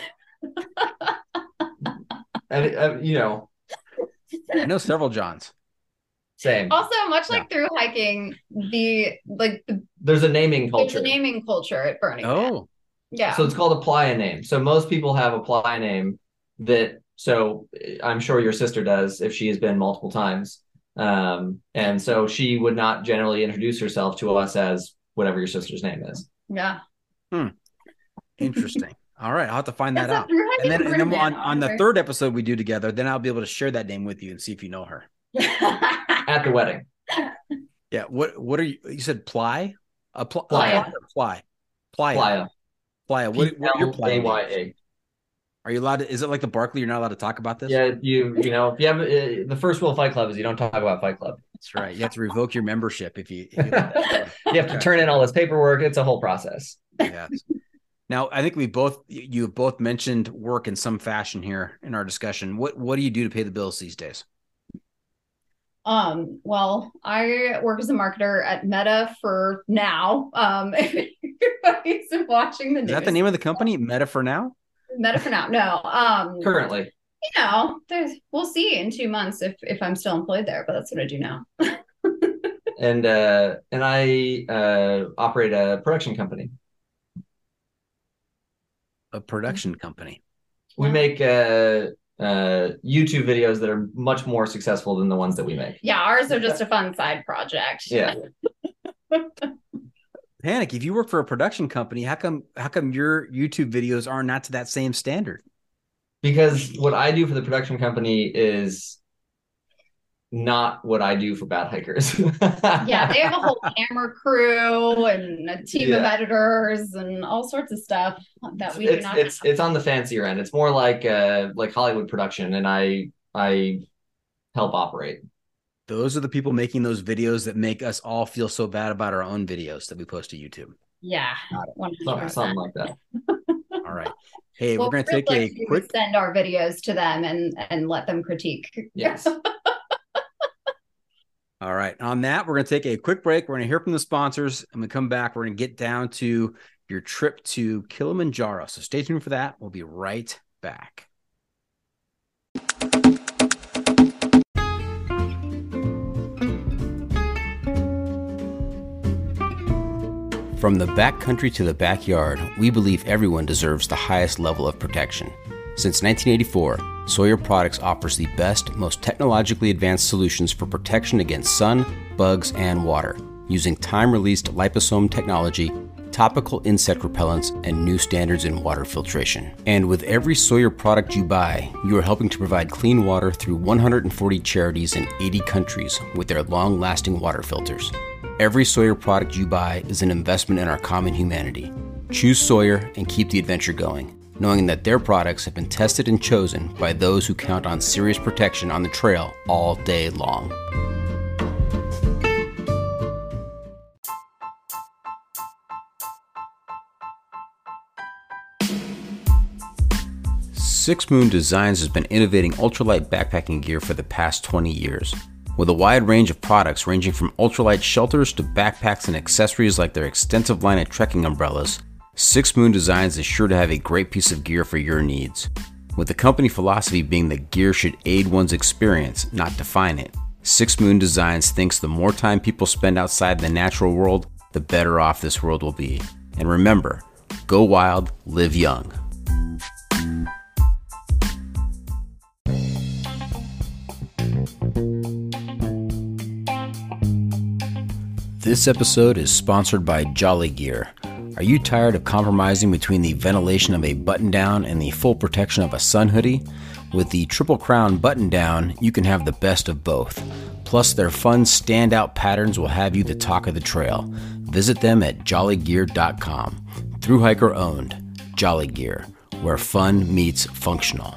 And you know, I know several Johns. Same. Also, much like through hiking, there's a naming culture. There's a naming culture at Burning Man. Oh, yeah. So it's called a playa name. So most people have a playa name that. So I'm sure your sister does if she has been multiple times, and so she would not generally introduce herself to us as whatever your sister's name is. Yeah. Interesting. All right, I'll have to find that out. And then on the third episode we do together, then I'll be able to share that name with you and see if you know her. At the wedding. Yeah. What are you? You said ply? Playa. Playa. What your playa? Are you allowed to? Is it like the Barkley? You're not allowed to talk about this? Yeah. You know, if you have the first rule of Fight Club is you don't talk about Fight Club. That's right. You have to revoke your membership if you. You have to turn in all this paperwork. It's a whole process. Yes. Now, I think you both mentioned work in some fashion here in our discussion. What do you do to pay the bills these days? Well, I work as a marketer at Meta for now. If everybody's watching the news. Is that the name of the company? Meta for now? Meta for now. No. Currently. You know, we'll see in 2 months if I'm still employed there, but that's what I do now. And I operate a production company. A production company. We make YouTube videos that are much more successful than the ones that we make. Yeah, ours are just a fun side project. Yeah. Panic, if you work for a production company, how come your YouTube videos are not to that same standard? Because what I do for the production company is not what I do for Bad Hikers. Yeah, they have a whole camera crew and a team of editors and all sorts of stuff that we do not have. It's on the fancier end. It's more like Hollywood production, and I help operate. Those are the people making those videos that make us all feel so bad about our own videos that we post to YouTube. Yeah, 100%. Something like that. All right. Hey, we're going to take a quick send our videos to them and let them critique. Yes. All right. On that, we're going to take a quick break. We're going to hear from the sponsors, and we come back. We're going to get down to your trip to Kilimanjaro. So stay tuned for that. We'll be right back. From the backcountry to the backyard, we believe everyone deserves the highest level of protection. Since 1984, Sawyer Products offers the best, most technologically advanced solutions for protection against sun, bugs, and water, using time-released liposome technology, topical insect repellents, and new standards in water filtration. And with every Sawyer product you buy, you are helping to provide clean water through 140 charities in 80 countries with their long-lasting water filters. Every Sawyer product you buy is an investment in our common humanity. Choose Sawyer and keep the adventure going, knowing that their products have been tested and chosen by those who count on serious protection on the trail all day long. Six Moon Designs has been innovating ultralight backpacking gear for the past 20 years. With a wide range of products ranging from ultralight shelters to backpacks and accessories like their extensive line of trekking umbrellas, Six Moon Designs is sure to have a great piece of gear for your needs. With the company philosophy being that gear should aid one's experience, not define it, Six Moon Designs thinks the more time people spend outside the natural world, the better off this world will be. And remember, go wild, live young. This episode is sponsored by Jolly Gear. Are you tired of compromising between the ventilation of a button-down and the full protection of a sun hoodie? With the Triple Crown button-down, you can have the best of both. Plus, their fun standout patterns will have you the talk of the trail. Visit them at jollygear.com. Thru Hiker owned, Jolly Gear, where fun meets functional.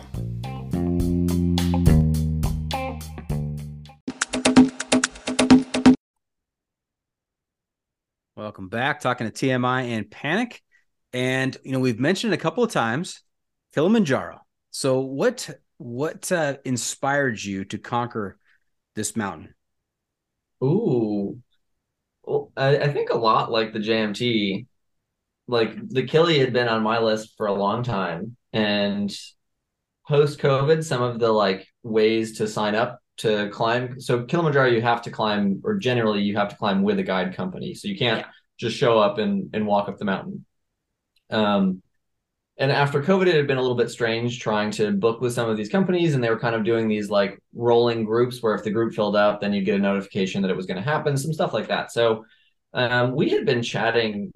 Welcome back. Talking to TMI and Panic. And, we've mentioned a couple of times Kilimanjaro. So what inspired you to conquer this mountain? Ooh. Well, I think a lot like the JMT. Like the Kili had been on my list for a long time. And post-COVID, some of the ways to sign up to climb. So Kilimanjaro, you have to climb, or generally you have to climb with a guide company. So you can't just show up and walk up the mountain. And after COVID, it had been a little bit strange trying to book with some of these companies, and they were kind of doing these rolling groups where if the group filled up, then you'd get a notification that it was going to happen, some stuff like that. So we had been chatting.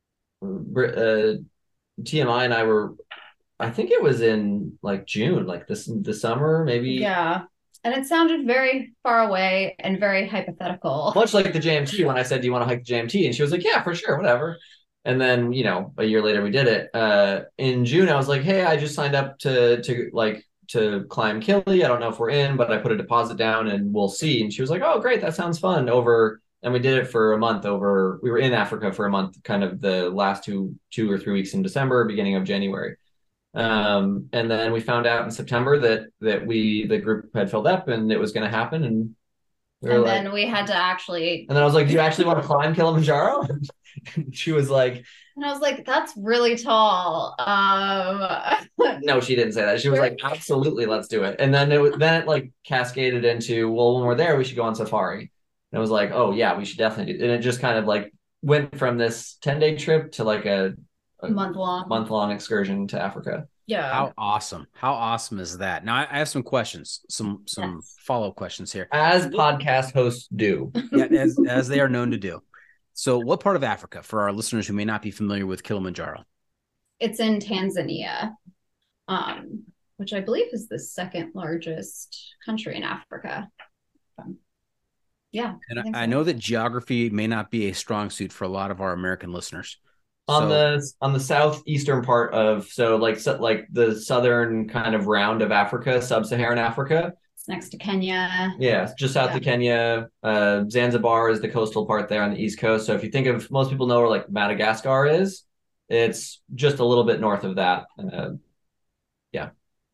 TMI and I were, I think it was in June, the summer, maybe. Yeah. And it sounded very far away and very hypothetical. Much like the JMT when I said, do you want to hike the JMT? And she was like, yeah, for sure, whatever. And then, a year later we did it. In June, I was like, hey, I just signed up to climb Kili. I don't know if we're in, but I put a deposit down and we'll see. And she was like, oh, great, that sounds fun. And we did it for a month we were in Africa for a month, kind of the last two or 3 weeks in December, beginning of January. And then we found out in September that the group had filled up and it was going to happen. And then we had to actually. And then I was like, do you actually want to climb Kilimanjaro? She was like, and I was like, that's really tall. No, she didn't say that. She was like, absolutely, let's do it. And then it cascaded into, well, when we're there, we should go on safari. And I was like, oh yeah, we should definitely do it. And it just kind of went from this 10-day trip to a month-long excursion to Africa. Yeah. How awesome is that? Now I have some questions, some follow-up questions here. As podcast hosts do. Yeah, as they are known to do. So what part of Africa, for our listeners who may not be familiar with Kilimanjaro? It's in Tanzania, which I believe is the second largest country in Africa. Yeah. And I know that geography may not be a strong suit for a lot of our American listeners. On the southeastern part of the southern kind of round of Africa, sub-Saharan Africa. It's next to Kenya. Yeah, just south of Kenya. Zanzibar is the coastal part there on the east coast. So if you think of, most people know where Madagascar is, it's just a little bit north of that. Yeah.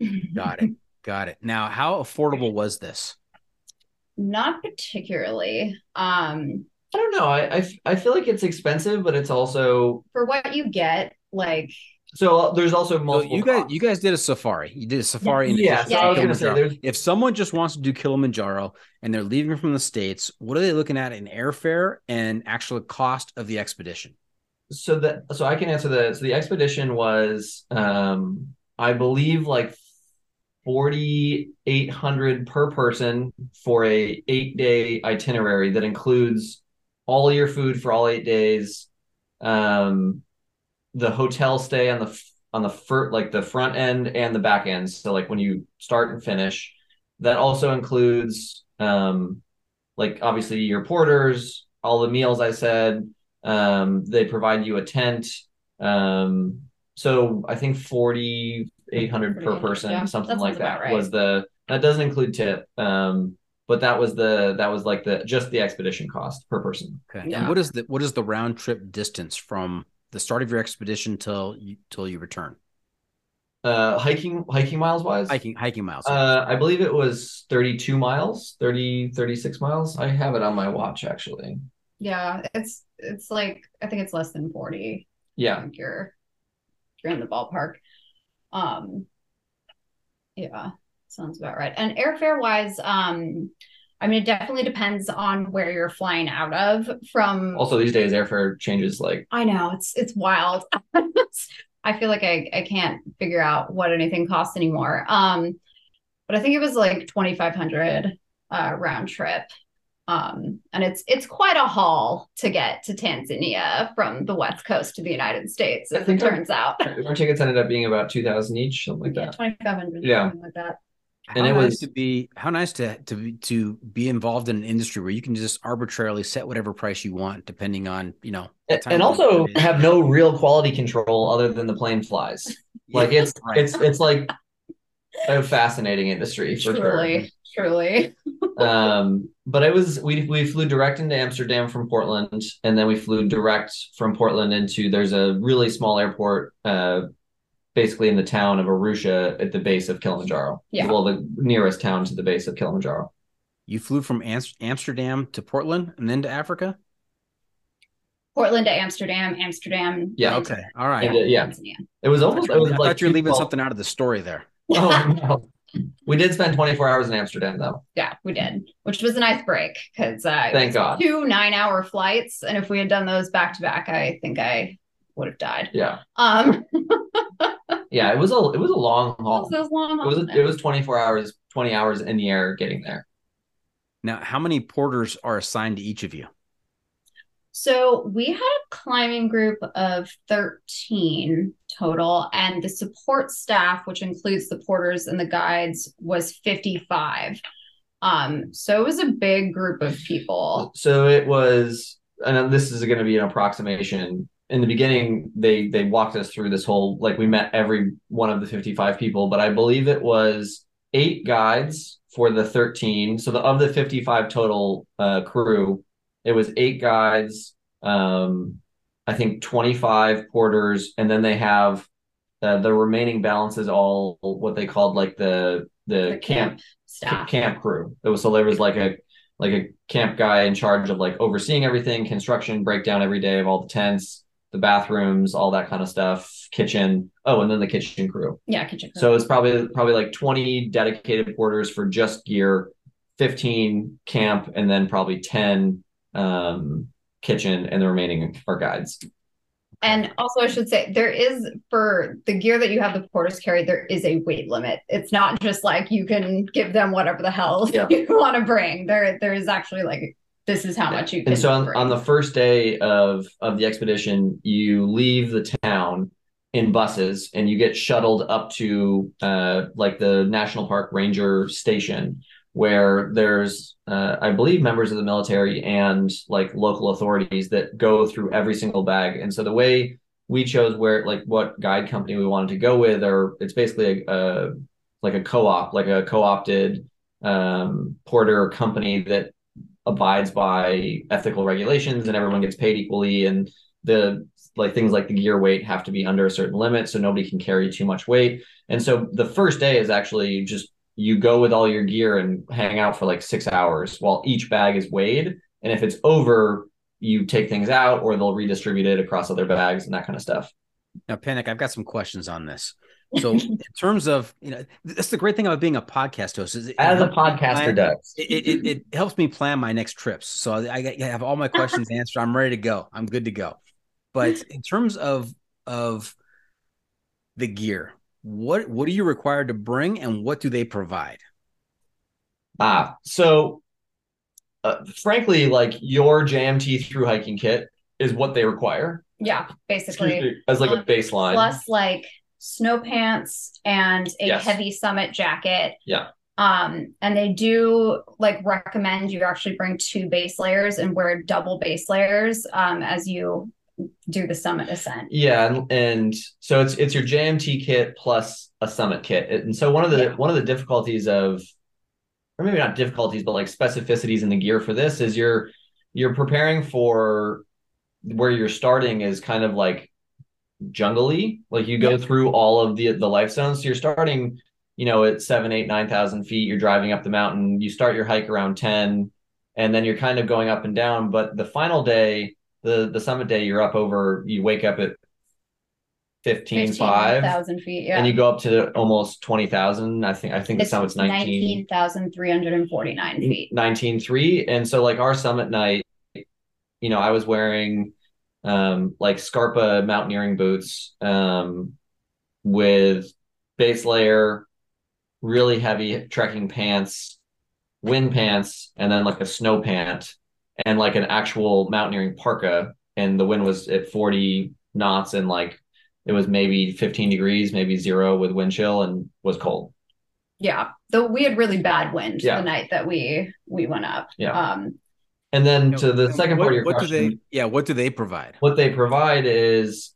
Got it. Now, how affordable was this? Not particularly. I don't know. I feel like it's expensive, but it's also for what you get. So there's also multiple. So you guys did a safari. You did a safari. Yeah. So I was going to say, if someone just wants to do Kilimanjaro and they're leaving from the States, what are they looking at in airfare and actual cost of the expedition? So I can answer that. So the expedition was, I believe, 4,800 per person for a 8-day itinerary that includes all your food for all 8 days, the hotel stay on the front end and the back end. So like when you start and finish, that also includes like obviously your porters, all the meals I said. They provide you a tent. So I think 4,800 per person, Yeah, something that like sounds about that right. that doesn't include tip. But that was like just the expedition cost per person. Okay. Yeah. And what is the round trip distance from the start of your expedition till you return? Hiking miles wise? Hiking miles, yeah. I believe it was 32 miles, 36 miles. I have it on my watch actually. Yeah, it's like I think it's less than 40. I Yeah. think you're in the ballpark. Yeah, sounds about right. And airfare wise, I mean, it definitely depends on where you're flying out of from. Also, these days airfare changes like I know it's wild. I feel like I can't figure out what anything costs anymore. But I think it was like 2,500 round trip. And it's quite a haul to get to Tanzania from the West Coast to the United States, as it turns out. our tickets ended up being about 2,000 each, something like that. 2,500, Yeah. something like that. And how nice to be involved in an industry where you can just arbitrarily set whatever price you want depending on, and also have no real quality control other than the plane flies. Like it's right. it's like a fascinating industry for Truly. But it was we flew direct into Amsterdam from Portland, and then we flew direct from Portland there's a really small airport basically in the town of Arusha at the base of Kilimanjaro. Yeah. Well, the nearest town to the base of Kilimanjaro. You flew from Amsterdam to Portland and then to Africa? Portland to Amsterdam. Yeah. Okay. All right. Yeah. It was almost. I thought you were leaving something out of the story there. Oh no. We did spend 24 hours in Amsterdam, though. Yeah, we did, which was a nice break because thank God 2 9-hour flights, and if we had done those back to back, I think I would have died. Yeah. Yeah, it was a long haul. It was 24 hours, 20 hours in the air getting there. Now, how many porters are assigned to each of you? So we had a climbing group of 13 total, and the support staff, which includes the porters and the guides, was 55. So it was a big group of people. So it was, and this is going to be an approximation. In the beginning, they walked us through this whole, like we met every one of the 55 people, but I believe it was 8 guides for the 13. So of the 55 total crew, it was 8 guides, I think 25 porters, and then they have the remaining balance is all what they called like the camp staff, camp crew. There was like a camp guy in charge of like overseeing everything, construction breakdown every day of all the tents, the bathrooms, all that kind of stuff, kitchen. Oh, and then the kitchen crew. Yeah, kitchen crew. So it's probably like 20 dedicated porters for just gear, 15 camp, and then probably 10 kitchen, and the remaining are guides. And also I should say there is, for the gear that you have the porters carry, there is a weight limit. It's not just like you can give them whatever the hell you want to bring. There is actually like, this is how much you can. And so on the first day of the expedition, you leave the town in buses and you get shuttled up to like the National Park Ranger station, where there's I believe members of the military and like local authorities that go through every single bag. And so the way we chose what guide company we wanted to go with, or it's basically a co-op, like a co-opted porter company that abides by ethical regulations, and everyone gets paid equally, and the things like the gear weight have to be under a certain limit so nobody can carry too much weight. And so the first day is actually just you go with all your gear and hang out for like 6 hours while each bag is weighed. And if it's over, you take things out, or they'll redistribute it across other bags and that kind of stuff. Now, Panic, I've got some questions on this. So in terms of, that's the great thing about being a podcast host. Is as a podcaster does. It helps me plan my next trips. So I have all my questions answered. I'm ready to go. I'm good to go. But in terms of the gear, what are you required to bring, and what do they provide? So frankly, like your JMT through hiking kit is what they require. Yeah, basically. As like a baseline. Plus, basically, As like a baseline. plus like snow pants and a Yes. heavy summit jacket. Yeah. And they do like recommend you actually bring 2 base layers and wear double base layers as you do the summit ascent. Yeah, and so it's your JMT kit plus a summit kit. And so one of the difficulties of, or maybe not difficulties, but like specificities in the gear for this is you're preparing for where you're starting is kind of like jungly. Like you go through all of the life zones. So you're starting, at 7, 8, 9,000 feet. You're driving up the mountain. You start your hike around 10, and then you're kind of going up and down. But the final day, the summit day, you wake up at 15,500 feet, yeah, and you go up to almost 20,000. I think the summit's 19,349 feet. 19,300. And so like our summit night, I was wearing like Scarpa mountaineering boots with base layer, really heavy trekking pants, wind pants, and then like a snow pant and like an actual mountaineering parka. And the wind was at 40 knots and like it was maybe 15 degrees, maybe 0 with wind chill, and was cold. Yeah. Though we had really bad wind Yeah. the night that we went up. Yeah. And then to the second part of your question. What do they provide? What they provide is,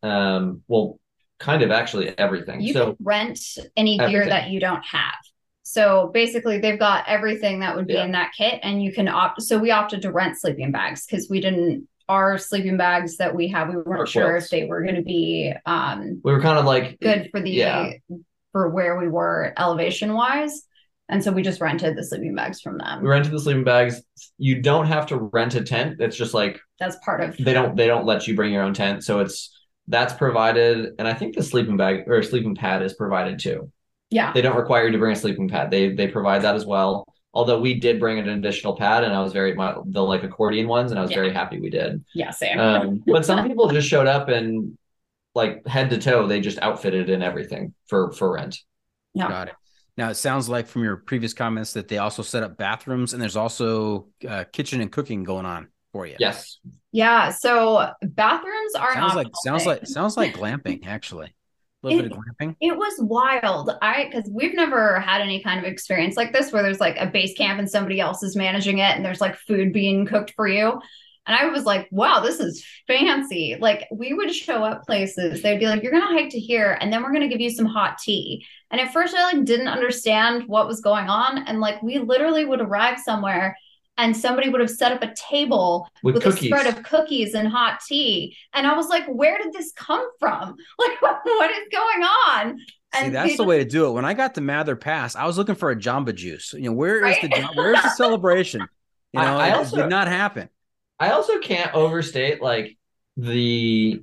kind of actually everything. You So can rent any gear everything. that you don't have. So basically they've got everything that would be Yeah. in that kit, and you can we opted to rent sleeping bags because our sleeping bags that we have, we weren't Or sure quilts. if they were going to be we were kind of like good for Yeah. for where we were elevation wise. And so we just rented the sleeping bags from them. We rented the sleeping bags. You don't have to rent a tent. It's just like That's part of they don't let you bring your own tent. So that's provided. And I think the sleeping bag or sleeping pad is provided too. Yeah. They don't require you to bring a sleeping pad. They provide that as well. Although we did bring an additional pad, and I was the like accordion ones, and I was very happy we did. Yeah, same. But some people just showed up and like head to toe, they just outfitted in everything for rent. Yeah. Got it. Now, it sounds like from your previous comments that they also set up bathrooms, and there's also kitchen and cooking going on for you. Yes. Yeah. So bathrooms are Sounds not like glamping, actually. A little bit of glamping. It was wild. Because we've never had any kind of experience like this where there's like a base camp and somebody else is managing it and there's like food being cooked for you. And I was like, wow, this is fancy. Like we would show up places. They'd be like, you're going to hike to here and then we're going to give you some hot tea. And at first I like didn't understand what was going on. And like, we literally would arrive somewhere and somebody would have set up a table with a spread of cookies and hot tea. And I was like, where did this come from? Like, what is going on? See, that's the way to do it. When I got to Mather Pass, I was looking for a Jamba Juice. Where's the celebration? It did not happen. I also can't overstate like the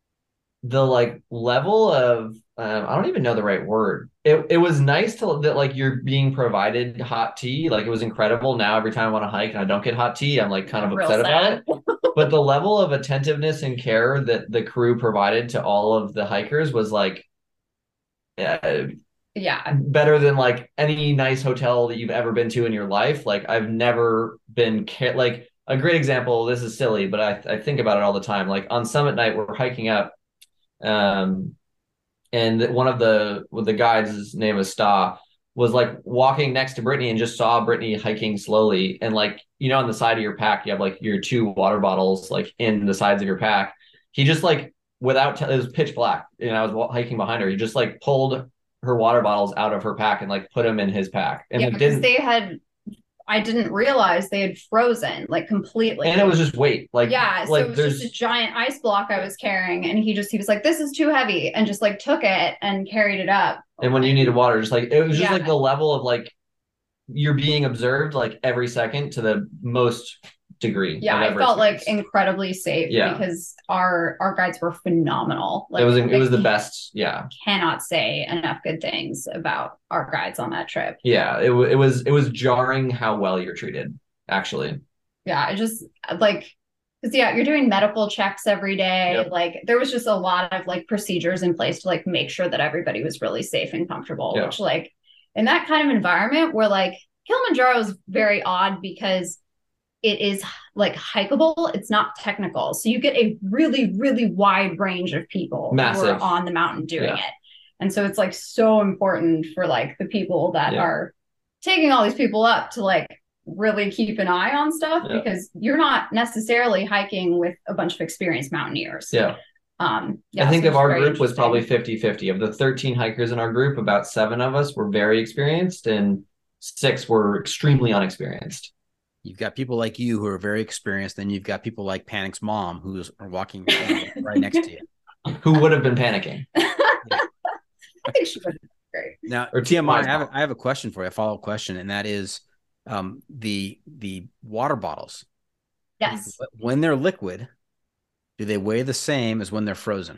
like level of I don't even know the right word. It was nice that like you're being provided hot tea. Like it was incredible. Now every time I want to hike and I don't get hot tea, I'm like kind of upset about it. But the level of attentiveness and care that the crew provided to all of the hikers was like better than like any nice hotel that you've ever been to in your life. Like I've never been like a great example. This is silly, but I think about it all the time. Like on summit night, we're hiking up, and one of the guides, his name is Sta, was like walking next to Brittany and just saw Brittany hiking slowly. And like, on the side of your pack, you have like your 2 water bottles, like in the sides of your pack. He just like, it was pitch black. I was hiking behind her. He just like pulled her water bottles out of her pack and like put them in his pack. And I didn't realize they had frozen like completely. And it was just weight. Like, so it was just a giant ice block I was carrying. And he was like, this is too heavy, and just like took it and carried it up. And when you needed water, just like, it was just like the level of like, you're being observed like every second to the most degree. Yeah, I felt like incredibly safe because our guides were phenomenal. Like it was the best. Yeah. Cannot say enough good things about our guides on that trip. Yeah, it was jarring how well you're treated, actually. Yeah, it just like, because you're doing medical checks every day. Yep. Like there was just a lot of like procedures in place to like make sure that everybody was really safe and comfortable, which like in that kind of environment where like Kilimanjaro is very odd because it is like hikeable. It's not technical. So you get a really, really wide range of people who Massive. are on the mountain doing Yeah. it. And so it's like so important for like the people that Yeah. are taking all these people up to like really keep an eye on stuff, Yeah. because you're not necessarily hiking with a bunch of experienced mountaineers. Yeah. Yeah, I think so of it's our very group was interesting. probably 50-50. Of the 13 hikers in our group, about 7 of us were very experienced and 6 were extremely unexperienced. You've got people like you who are very experienced, and you've got people like Panic's mom who's walking right next to you. Who would have been panicking? I think she would be great. Now, Or TMI, TMI's I have a question for you, a follow-up question, and that is the water bottles. Yes. When they're liquid, do they weigh the same as when they're frozen?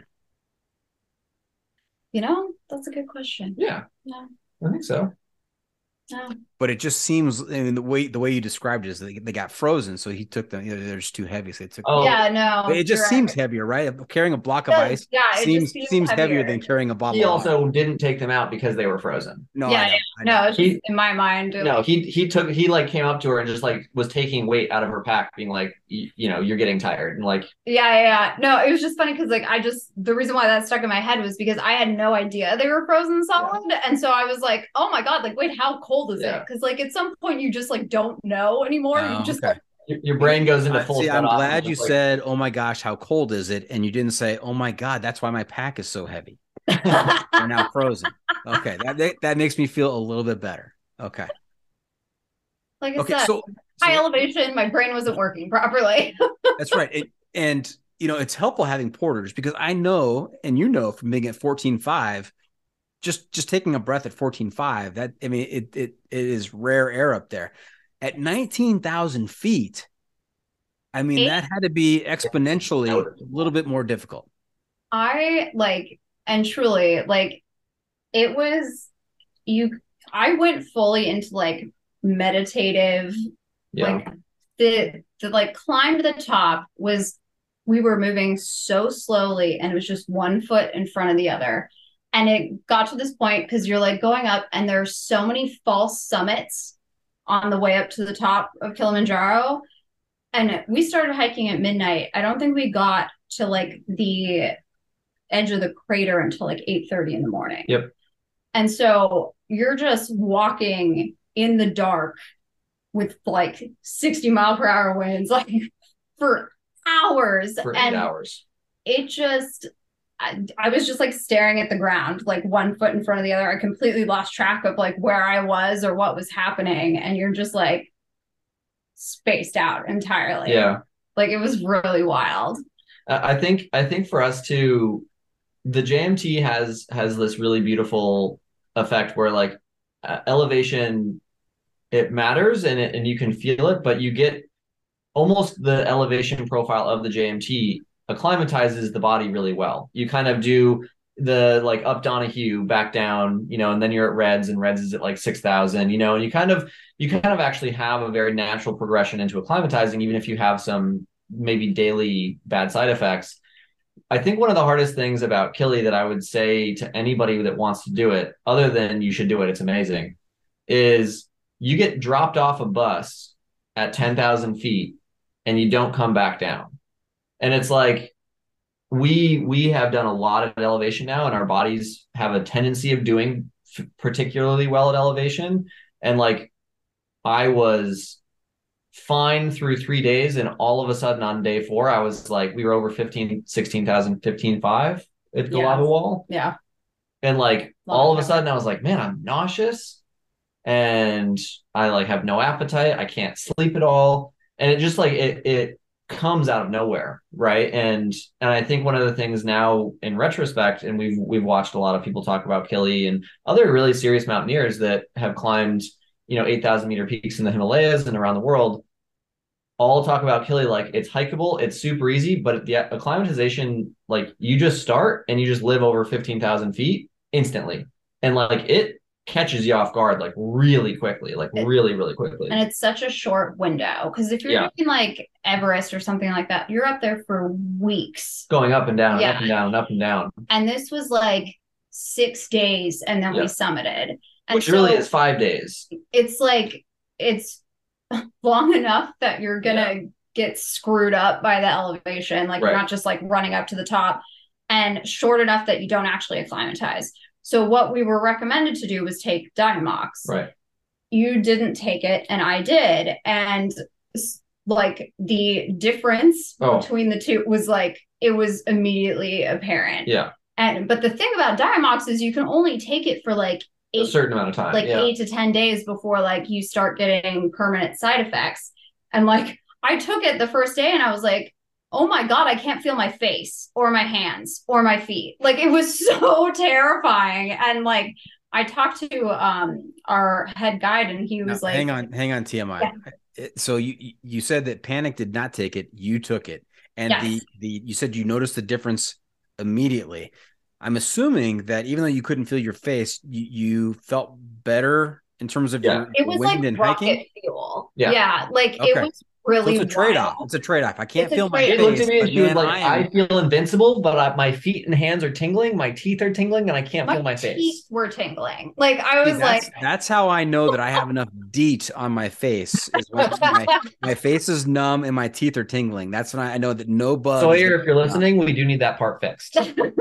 You know, that's a good question. Yeah. No. I think so. No. But it just seems, I mean, the way you described it is they got frozen, so he took them. They're just too heavy, so they took. Oh, Yeah, no. It just you're seems right. heavier, right? Carrying a block of ice Yeah, it seems just seems heavier heavier. than carrying a bottle. He of water. also didn't take them out because they were frozen. No, Yeah, I know. No, it's just He- in my mind. No, he like came up to her and just like was taking weight out of her pack, being like, you know, you're getting tired, and like, Yeah. No, it was just funny because like the reason why that stuck in my head was because I had no idea they were frozen solid, and so I was like, oh my god, like wait, how cold is Yeah. it? Because like at some point you just like don't know anymore. Oh, You just okay. your brain goes into full. See, I'm shut off, glad and you just, like, said, "Oh my gosh, how cold is it?" And you didn't say, "Oh my god, that's why my pack is so heavy." They're now frozen. Okay, that makes me feel a little bit better. Okay. like I Okay. said, So high elevation, my brain wasn't working properly. that's right. And you know, it's helpful having porters because I know, and you know, from being at 14.5, just taking a breath at 14.5, that, I mean, it is rare air up there. At 19,000 feet, I mean, that had to be exponentially a little bit more difficult. I like, and truly, like, it was I went fully into like meditative, Yeah. like the like climb to the top was, we were moving so slowly and it was just one foot in front of the other. And it got to this point because you're like going up and there's so many false summits on the way up to the top of Kilimanjaro. And we started hiking at midnight. I don't think we got to like the edge of the crater until like 8:30 in the morning. Yep. And so you're just walking in the dark with like 60-mile-per-hour winds, like for hours. For 8 and hours. it just, I was just like staring at the ground, like one foot in front of the other. I completely lost track of like where I was or what was happening. And you're just like spaced out entirely. Yeah. Like it was really wild. I think for us too, the JMT has this really beautiful effect where like elevation, it matters and you can feel it, but you get almost the elevation profile of the JMT acclimatizes the body really well. You kind of do the like up Donahue, back down, you know, and then you're at Reds, and Reds is at like 6,000, you know, and you kind of actually have a very natural progression into acclimatizing, even if you have some maybe daily bad side effects. I think one of the hardest things about Kili that I would say to anybody that wants to do it, other than you should do it, it's amazing, is you get dropped off a bus at 10,000 feet and you don't come back down. And it's like, we have done a lot of elevation now, and our bodies have a tendency of doing particularly well at elevation. And like, I was fine through 3 days, and all of a sudden on day 4, I was like, we were over 16,000, 15.5 at the lava wall. Yeah. And like, all of a sudden I was like, man, I'm nauseous and I like have no appetite. I can't sleep at all. And it just like, it comes out of nowhere. Right. And I think one of the things now in retrospect, and we've watched a lot of people talk about Kili and other really serious mountaineers that have climbed, you know, 8,000 meter peaks in the Himalayas and around the world, all talk about Kili like it's hikeable, it's super easy, but the acclimatization, like you just start and you just live over 15,000 feet instantly. And like it catches you off guard like really quickly, like really, really quickly. And it's such a short window because if you're doing like Everest or something like that, you're up there for weeks. Going up and down, up and down, up and down. And this was like 6 days and then we summited. And which really is 5 days. It's like, it's long enough that you're gonna get screwed up by the elevation. Like, you're not just like running up to the top, and short enough that you don't actually acclimatize. So what we were recommended to do was take Dynamox. Right. You didn't take it, and I did. And like the difference between the two was like, it was immediately apparent. Yeah. But the thing about Dynamox is you can only take it for like a certain amount of time, like 8 to 10 days before like you start getting permanent side effects. And like, I took it the first day and I was like, oh my God, I can't feel my face or my hands or my feet. Like, it was so terrifying. And like, I talked to our head guide, and he was like, hang on TMI. Yeah. So you said that Panic did not take it, you took it. And you said you noticed the difference immediately. I'm assuming that even though you couldn't feel your face, you felt better in terms of your it was wind like and rocket hiking? fuel. Yeah, like it was really so it's a trade-off. It's a trade-off. I can't feel my face. It looked at me and she was like, I feel invincible, but my feet and hands are tingling, my teeth are tingling, and I can't feel my face. My teeth were tingling. Like, I was that's how I know that I have enough DEET on my face, is when my face is numb and my teeth are tingling. That's when I know that no bug. Sawyer, if you're listening, we do need that part fixed.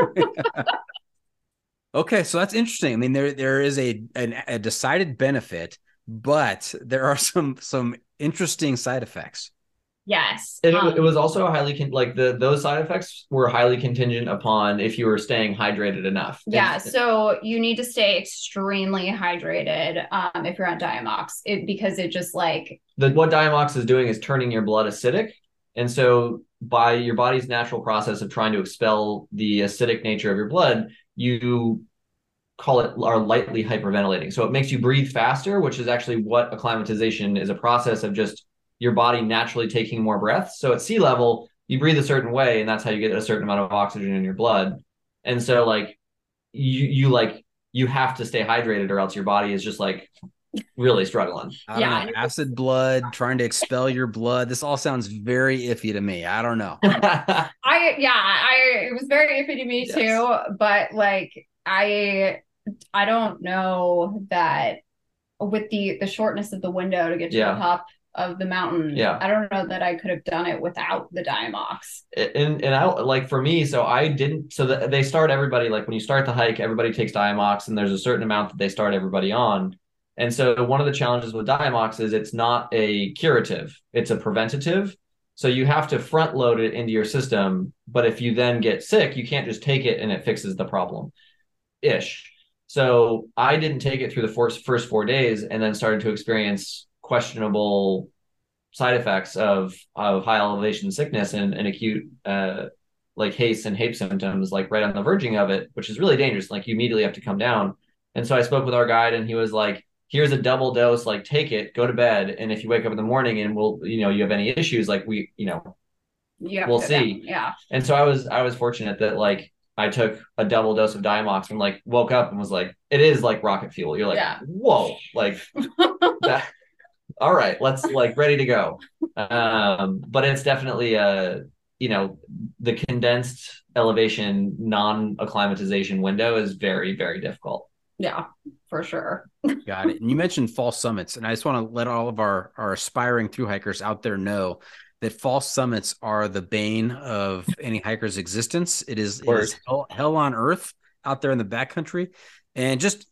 Okay, so that's interesting. I mean, there is a decided benefit, but there are some interesting side effects. Yes. It was also highly those side effects were highly contingent upon if you were staying hydrated enough. Yeah, so you need to stay extremely hydrated if you're on Diamox, because it just like what Diamox is doing is turning your blood acidic, and so by your body's natural process of trying to expel the acidic nature of your blood, you are lightly hyperventilating. So it makes you breathe faster, which is actually what acclimatization is, a process of just your body naturally taking more breaths. So at sea level, you breathe a certain way, and that's how you get a certain amount of oxygen in your blood. And so like you have to stay hydrated, or else your body is just like really struggling. I don't know. Acid blood, trying to expel your blood. This all sounds very iffy to me. I don't know. It was very iffy to me too, but like I don't know that with the shortness of the window to get to the top of the mountain. I don't know that I could have done it without the Diamox. And I like, for me, so I didn't. So they start everybody, like when you start the hike, everybody takes Diamox, and there's a certain amount that they start everybody on. And so one of the challenges with Diamox is it's not a curative, it's a preventative. So you have to front load it into your system. But if you then get sick, you can't just take it and it fixes the problem ish. So I didn't take it through the first 4 days, and then started to experience questionable side effects of high elevation sickness and acute like haze and HAPE symptoms, like right on the verging of it, which is really dangerous. Like, you immediately have to come down. And so I spoke with our guide, and he was like, here's a double dose, like take it, go to bed. And if you wake up in the morning and you have any issues, like we'll see. Yeah. And so I was fortunate that like I took a double dose of Diamox and like woke up and was like, it is like rocket fuel. You're like, whoa, like that. All right, let's like ready to go. But it's definitely the condensed elevation, non-acclimatization window is very, very difficult. Yeah, for sure. Got it. And you mentioned false summits, and I just want to let all of our aspiring thru hikers out there know that false summits are the bane of any hiker's existence. It is hell on earth out there in the backcountry. And just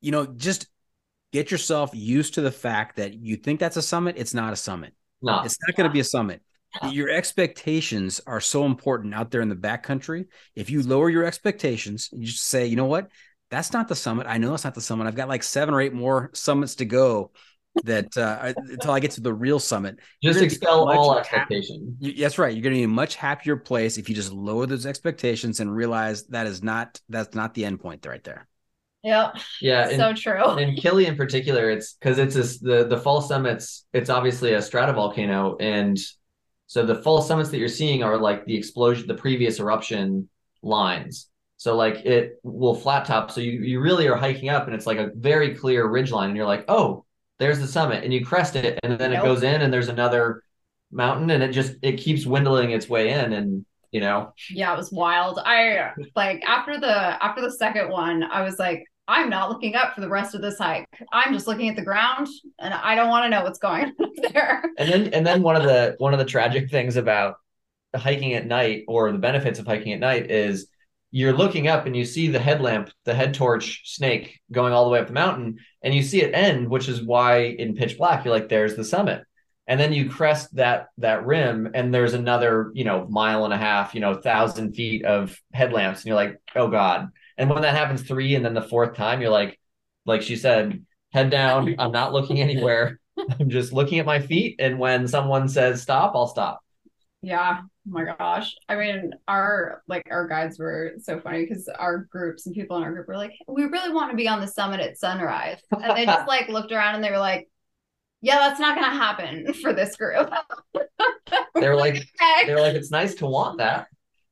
get yourself used to the fact that you think that's a summit. It's not a summit. No, it's not going to be a summit. Your expectations are so important out there in the backcountry. If you lower your expectations, you just say, you know what? That's not the summit. I know it's not the summit. I've got like 7 or 8 more summits to go until I get to the real summit. Just expel all expectation. That's right. You're going to be in a much happier place if you just lower those expectations and realize that's not the end point right there. Yeah. So true. And Kili in particular, it's because it's the false summits. It's obviously a stratovolcano, and so the false summits that you're seeing are like the explosion, the previous eruption lines. So like it will flat top. So you really are hiking up, and it's like a very clear ridge line, and you're like, oh, there's the summit, and you crest it, and then it goes in, and there's another mountain, and it keeps dwindling its way in, and Yeah, it was wild. I like after the second one, I was like, I'm not looking up for the rest of this hike. I'm just looking at the ground and I don't want to know what's going on up there. And then one of the tragic things about hiking at night, or the benefits of hiking at night, is you're looking up and you see the headlamp, the head torch snake going all the way up the mountain, and you see it end, which is why in pitch black, you're like, there's the summit. And then you crest that rim and there's another, mile and a half, 1,000 feet of headlamps. And you're like, oh God. And when that happens 3 and then the 4th time, you're like she said, head down. I'm not looking anywhere. I'm just looking at my feet. And when someone says stop, I'll stop. Yeah. Oh my gosh. I mean, our guides were so funny because our groups and people in our group were like, we really want to be on the summit at sunrise. And they just looked around and they were like, yeah, that's not going to happen for this group. They were like, it's nice to want that.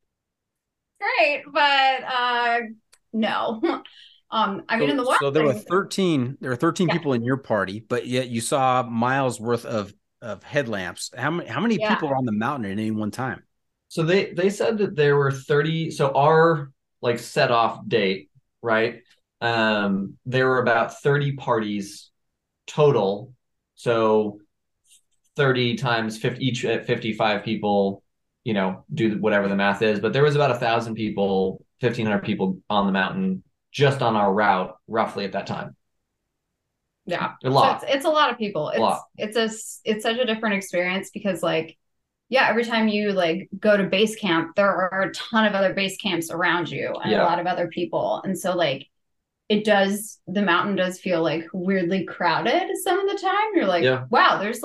Great. But no. I mean, in the water. So there were 13 people in your party, but yet you saw miles worth of headlamps. How many people are on the mountain at any one time? So they said that there were 30. So our set off date, right? There were about 30 parties total. So 30 times 50, each at 55 people, do whatever the math is. But there was about 1,000 people, 1,500 people on the mountain just on our route, roughly at that time. Yeah, a lot. So it's a lot of people. It's such a different experience because every time you go to base camp, there are a ton of other base camps around you and a lot of other people, and so the mountain does feel weirdly crowded some of the time. You're like, wow, there's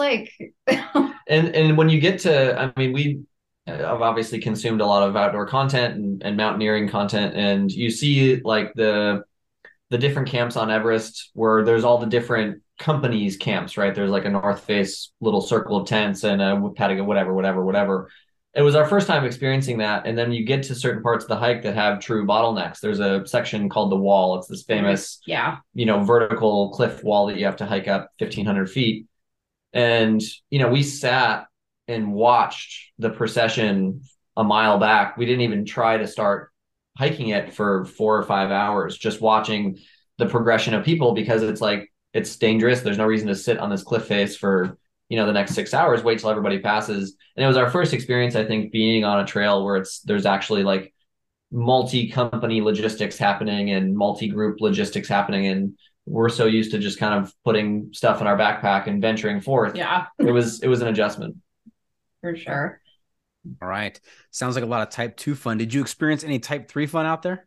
and when you get to, I mean, I've obviously consumed a lot of outdoor content and mountaineering content, and you see the different camps on Everest where there's all the different companies' camps, right? There's a North Face little circle of tents and a Patagonia, whatever. It was our first time experiencing that. And then you get to certain parts of the hike that have true bottlenecks. There's a section called the Wall. It's this famous, vertical cliff wall that you have to hike up 1,500 feet. And, we sat and watched the procession a mile back. We didn't even try to start hiking it for 4 or 5 hours, just watching the progression of people, because it's dangerous. There's no reason to sit on this cliff face for, the next 6 hours, wait till everybody passes. And it was our first experience, I think, being on a trail where there's actually multi-company logistics happening and multi-group logistics happening. And we're so used to just kind of putting stuff in our backpack and venturing forth. Yeah. It was an adjustment. For sure. All right. Sounds like a lot of type 2 fun. Did you experience any type 3 fun out there?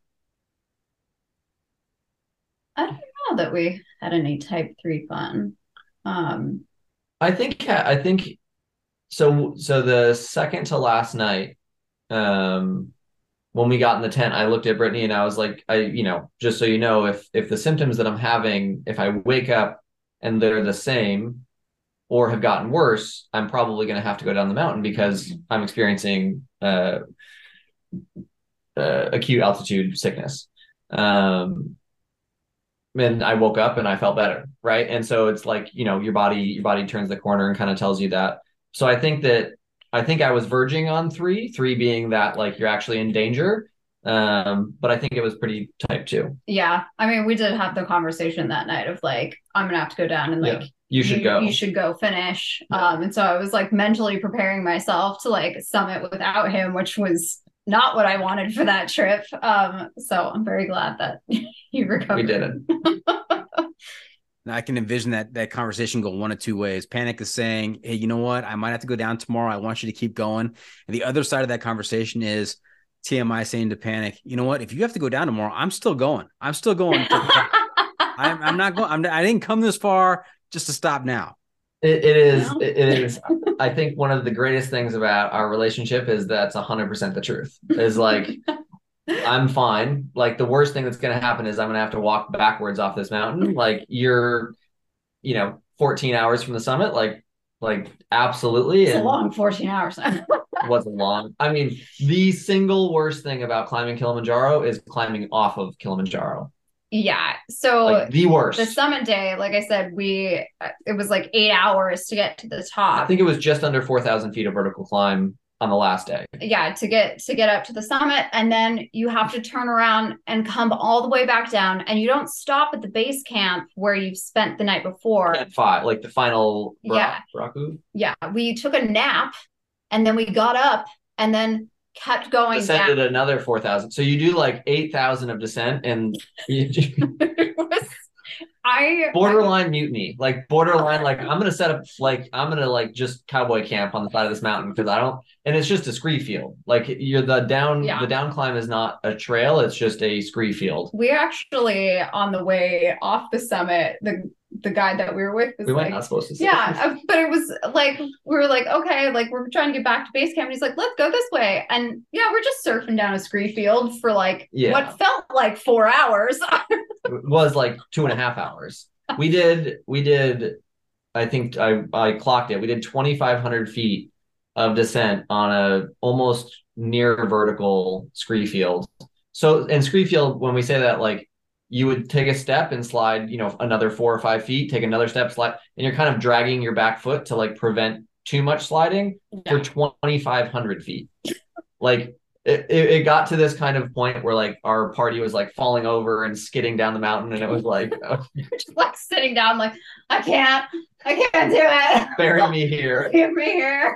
I don't know that we had any type 3 fun. I think so. The second to last night, when we got in the tent, I looked at Brittany and I was like, just so you know, if the symptoms that I'm having, if I wake up and they're the same or have gotten worse, I'm probably going to have to go down the mountain because I'm experiencing acute altitude sickness. And I woke up and I felt better. Right. And so it's your body turns the corner and kind of tells you that. So I think I was verging on three being that you're actually in danger. But I think it was pretty type 2. Yeah. I mean, we did have the conversation that night of I'm going to have to go down and you should go finish. Yeah. And so I was mentally preparing myself to summit without him, which was not what I wanted for that trip. So I'm very glad that you recovered. We did it. Now I can envision that conversation go one of two ways. Panic is saying, hey, you know what? I might have to go down tomorrow. I want you to keep going. And the other side of that conversation is TMI saying to Panic, you know what? If you have to go down tomorrow, I'm still going. I'm still going. I'm not going. I didn't come this far just to stop now. It is. I think one of the greatest things about our relationship is that's 100% the truth. Is I'm fine. The worst thing that's going to happen is I'm going to have to walk backwards off this mountain. You're, 14 hours from the summit. Absolutely. It's a long 14 hours. Wasn't long. I mean, the single worst thing about climbing Kilimanjaro is climbing off of Kilimanjaro. Yeah. So the worst. The summit day, like I said, it was 8 hours to get to the top. I think it was just under 4,000 feet of vertical climb on the last day. Yeah, to get up to the summit, and then you have to turn around and come all the way back down, and you don't stop at the base camp where you've spent the night before. Camp 5, like the final Yeah. Baraku. Yeah, we took a nap, and then we got up, and then kept going Descended down. another 4,000. So you do like 8,000 of descent, and It was, borderline mutiny, like borderline, like I'm gonna set up, like I'm gonna like just cowboy camp on the side of this mountain because I don't, and it's just a scree field. Like the down climb is not a trail; it's just a scree field. We actually, on the way off the summit, the guy that we were with was We like, might not supposed to say. yeah, but it was like, we were like, okay, like we're trying to get back to base camp. And he's like, let's go this way. And yeah, we're just surfing down a scree field for like what felt like 4 hours. It was like 2.5 hours. We did, I think I clocked it. We did 2,500 feet of descent on a almost near vertical scree field. So in scree field, when we say that, like you would take a step and slide, another 4 or 5 feet, take another step, slide, and you're kind of dragging your back foot to like prevent too much sliding for 2,500 feet. Like it got to this kind of point where like our party was like falling over and skidding down the mountain, and it was like just like sitting down, like I can't do it. Bury me here. Leave me here.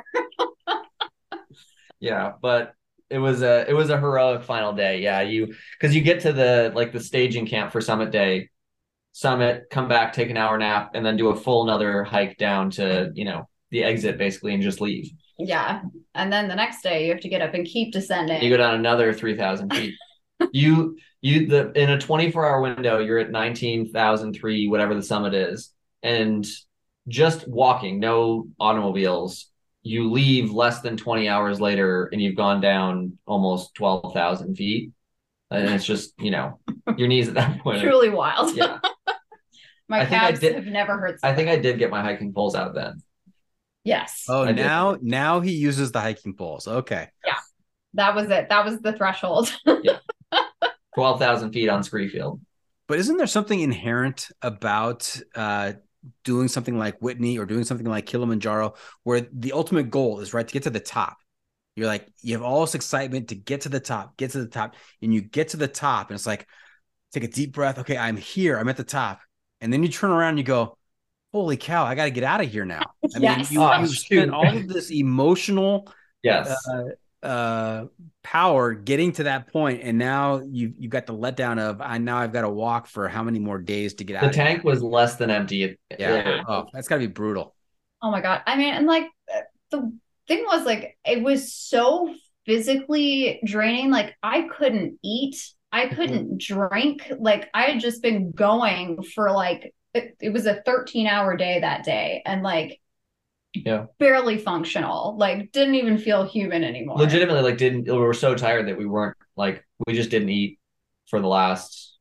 Yeah, but it was a heroic final day. Yeah, because you get to the staging camp for summit day, come back, take an hour nap, and then do a full another hike down to the exit basically, and just leave. Yeah, and then the next day you have to get up and keep descending. You go down another 3,000 feet. In a 24-hour window, you're at 19,003, whatever the summit is, and just walking, no automobiles. You leave less than 20 hours later, and you've gone down almost 12,000 feet, and it's just your knees at that point. Truly wild. Yeah, my calves have never hurt. I think I did get my hiking poles out then. Yes. Oh, now he uses the hiking poles. Okay. Yeah, that was it. That was the threshold. Yeah, 12,000 feet on scree field. But isn't there something inherent about doing something like Whitney or doing something like Kilimanjaro, where the ultimate goal is to get to the top? You're like, you have all this excitement to get to the top, and you get to the top, and it's like, take a deep breath. Okay, I'm here. I'm at the top. And then you turn around and you go, holy cow, I got to get out of here now. I mean, you spent all of this emotional power getting to that point, and now you've got the letdown of I've got to walk for how many more days to get out. The tank was less than empty. Yeah. Oh, that's got to be brutal. Oh my God. I mean, and like the thing was, like, it was so physically draining. Like I couldn't eat, I couldn't drink. Like I had just been going for like it was a 13-hour day that day, and like barely functional, like didn't even feel human anymore. Legitimately, like we were so tired that we just didn't eat for the last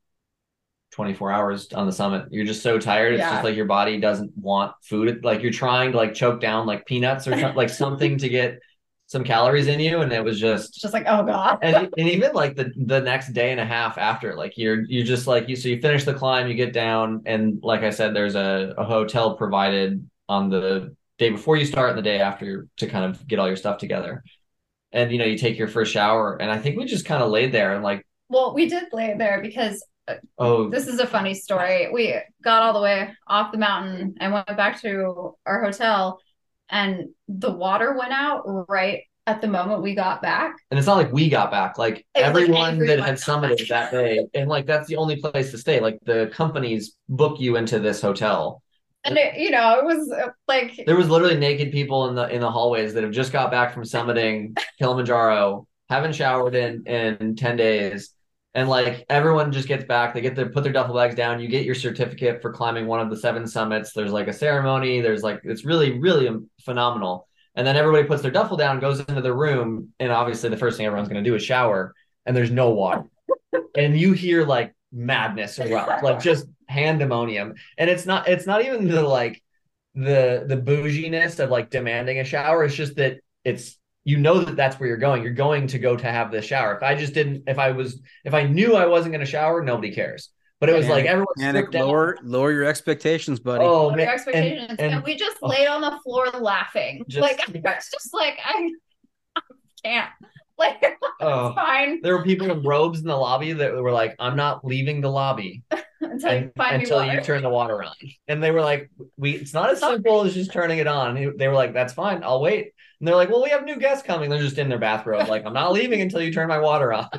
24 hours on the summit. You're just so tired. It's just like your body doesn't want food. Like you're trying to like choke down like peanuts or something, like something to get some calories in you, and it was just like, oh God. and even like the next day and a half after, like you're just like so you finish the climb, you get down, and like I said, there's a hotel provided on the day before you start and the day after to kind of get all your stuff together. And you take your first shower, and I think we just kind of laid there and like, well, we did lay there because this is a funny story. We got all the way off the mountain and went back to our hotel, and the water went out right at the moment we got back. And it's not like we got back, like everyone that had summited that day, and like that's the only place to stay. Like the companies book you into this hotel. And it was like there was literally naked people in the hallways that have just got back from summiting Kilimanjaro, haven't showered in 10 days. And like everyone just gets back, they put their duffel bags down. You get your certificate for climbing one of the 7 summits. There's like a ceremony. There's like, it's really, really phenomenal. And then everybody puts their duffel down, goes into their room. And obviously the first thing everyone's going to do is shower, and there's no water. And you hear like madness around, like just pandemonium. And it's not even the like the bouginess of like demanding a shower. It's just that it's, that's where you're going. You're going to go to have this shower. If I knew I wasn't going to shower, nobody cares. But it was like everyone lower your expectations, buddy. Oh, lower your expectations. And we just laid on the floor laughing. It's just like I'm can't. Like, Oh. it's fine There were people in robes in the lobby that were like, I'm not leaving the lobby until you turn the water on. And they were like, it's not as simple as just turning it on. And they were like, that's fine, I'll wait. And they're like, well, we have new guests coming. They're just in their bathrobe. Like, I'm not leaving until you turn my water on.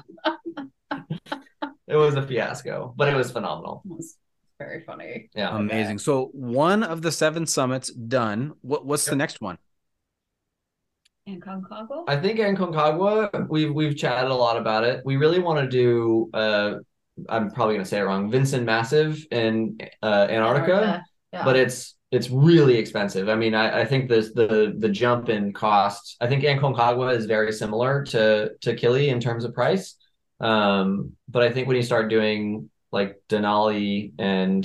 It was a fiasco, but it was phenomenal. It was very funny. Yeah. Amazing. So one of the 7 summits done. What's the next one? Aconcagua? I think Aconcagua, we've chatted a lot about it. We really want to do I'm probably gonna say it wrong, Vinson Massive in Antarctica. Yeah. But it's really expensive. I mean, I think the jump in cost, I think Aconcagua is very similar to Kili in terms of price. But I think when you start doing like Denali and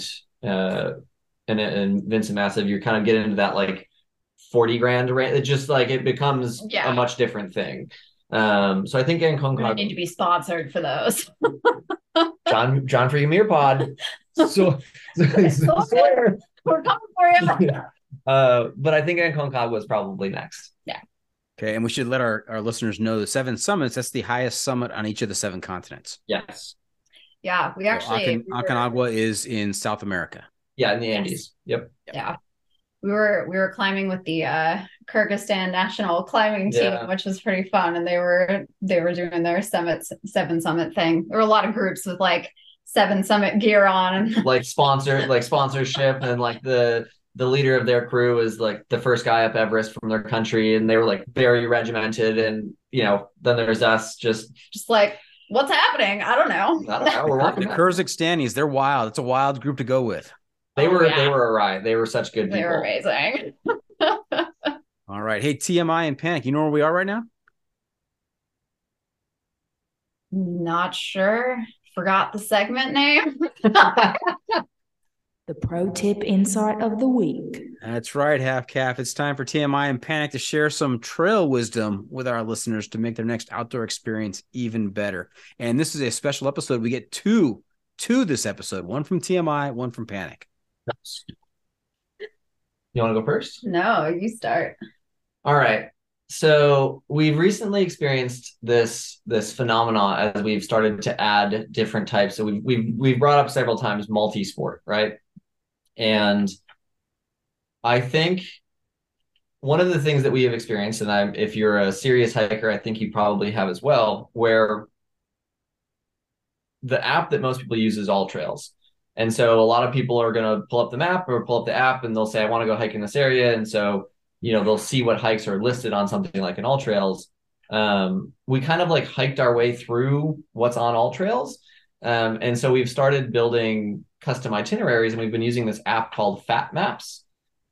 Vinson Massive, you're kind of getting into that like 40 grand range. It just like it becomes a much different thing. So I think Aconcagua need to be sponsored for those. John Freaking Muir Pod. So we're coming for you. But I think Aconcagua is probably next. Yeah. Okay, and we should let our listeners know the 7 summits. That's the highest summit on each of the 7 continents. Yes. Yeah, we actually Aconcagua is in South America. Yeah, in the Andes. Yep. Yeah. We were climbing with the Kyrgyzstan national climbing team, which was pretty fun, and they were doing their 7 summit thing. There were a lot of groups with like 7 summit gear on, and like sponsorship, and like the leader of their crew is like the first guy up Everest from their country, and they were like very regimented, and then there's us just like, what's happening? I don't know. We're walking the Kyrgyzstanis, they're wild. It's a wild group to go with. They were a ride. They were such good people. They were amazing. All right. Hey, TMI and Panic, you know where we are right now? Not sure. Forgot the segment name. The pro tip insight of the week. That's right, Half Calf. It's time for TMI and Panic to share some trail wisdom with our listeners to make their next outdoor experience even better. And this is a special episode. We get two this episode, one from TMI, one from Panic. You want to go first? No, you start. All right. So we've recently experienced this phenomena as we've started to add different types. So we've brought up several times multi-sport, right? And I think one of the things that we have experienced, and if you're a serious hiker, I think you probably have as well, where the app that most people use is AllTrails. And so a lot of people are going to pull up the map or pull up the app and they'll say, I want to go hike in this area. And so, they'll see what hikes are listed on something like an AllTrails. We kind of like hiked our way through what's on AllTrails. And so we've started building custom itineraries, and we've been using this app called Fat Maps,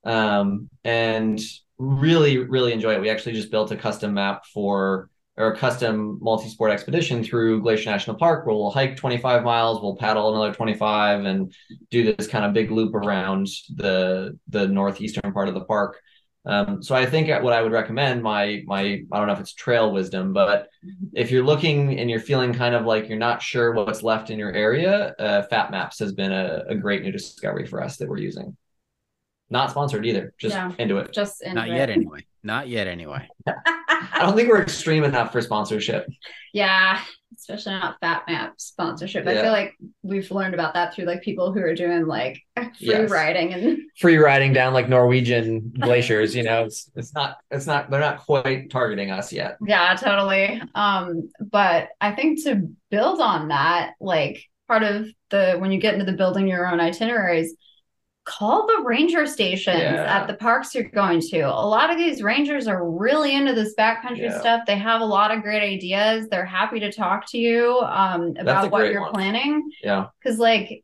and really, really enjoy it. We actually just built a custom map or a custom multi-sport expedition through Glacier National Park, where we'll hike 25 miles, we'll paddle another 25, and do this kind of big loop around the northeastern part of the park. So I think what I would recommend, my I don't know if it's trail wisdom, but if you're looking and you're feeling kind of like you're not sure what's left in your area, Fat Maps has been a great new discovery for us that we're using. Not sponsored either. Just into it. Just into Not yet anyway. Not yet anyway. I don't think we're extreme enough for sponsorship. Yeah, especially not Fat Map sponsorship. I feel like we've learned about that through like people who are doing like free riding down like Norwegian glaciers. It's not they're not quite targeting us yet. Yeah, totally. But I think to build on that, like part of when you get into the building your own itineraries, call the ranger stations at the parks you're going to. A lot of these rangers are really into this backcountry stuff. They have a lot of great ideas. They're happy to talk to you about what you're planning. Yeah. Because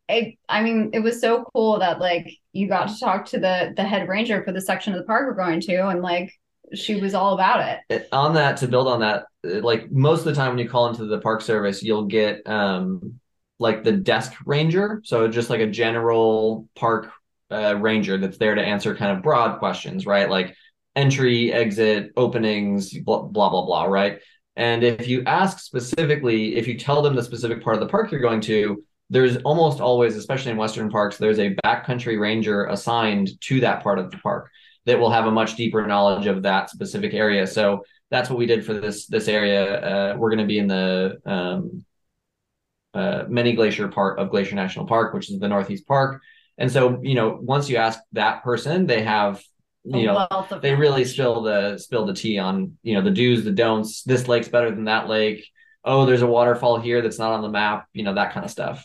it was so cool that like you got to talk to the head ranger for the section of the park we're going to, and like she was all about it. On that, to build on that, like most of the time when you call into the Park Service, you'll get like the desk ranger. So just like a general park ranger that's there to answer kind of broad questions, right? Like entry, exit, openings, blah, blah, blah, blah, right? And if you ask specifically, if you tell them the specific part of the park you're going to, there's almost always, especially in Western parks, there's a backcountry ranger assigned to that part of the park. that will have a much deeper knowledge of that specific area. So that's what we did for this area. We're going to be in the Many Glacier part of Glacier National Park, which is the Northeast Park. And so, once you ask that person, they have, they really spill the tea on, the do's, the don'ts. This lake's better than that lake. Oh, there's a waterfall here that's not on the map, that kind of stuff.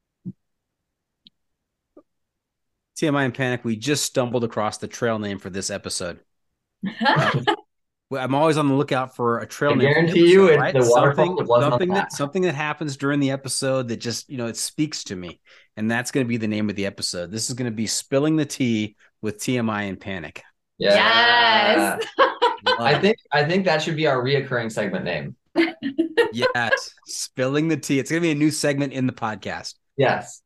TMI and Panic, we just stumbled across the trail name for this episode. I'm always on the lookout for a trail name. I guarantee you it's right? the waterfall. Something that happens during the episode that just, it speaks to me. And that's going to be the name of the episode. This is going to be Spilling the Tea with TMI and Panic. Yeah. Yes. I think that should be our reoccurring segment name. Yes. Spilling the Tea. It's going to be a new segment in the podcast. Yes.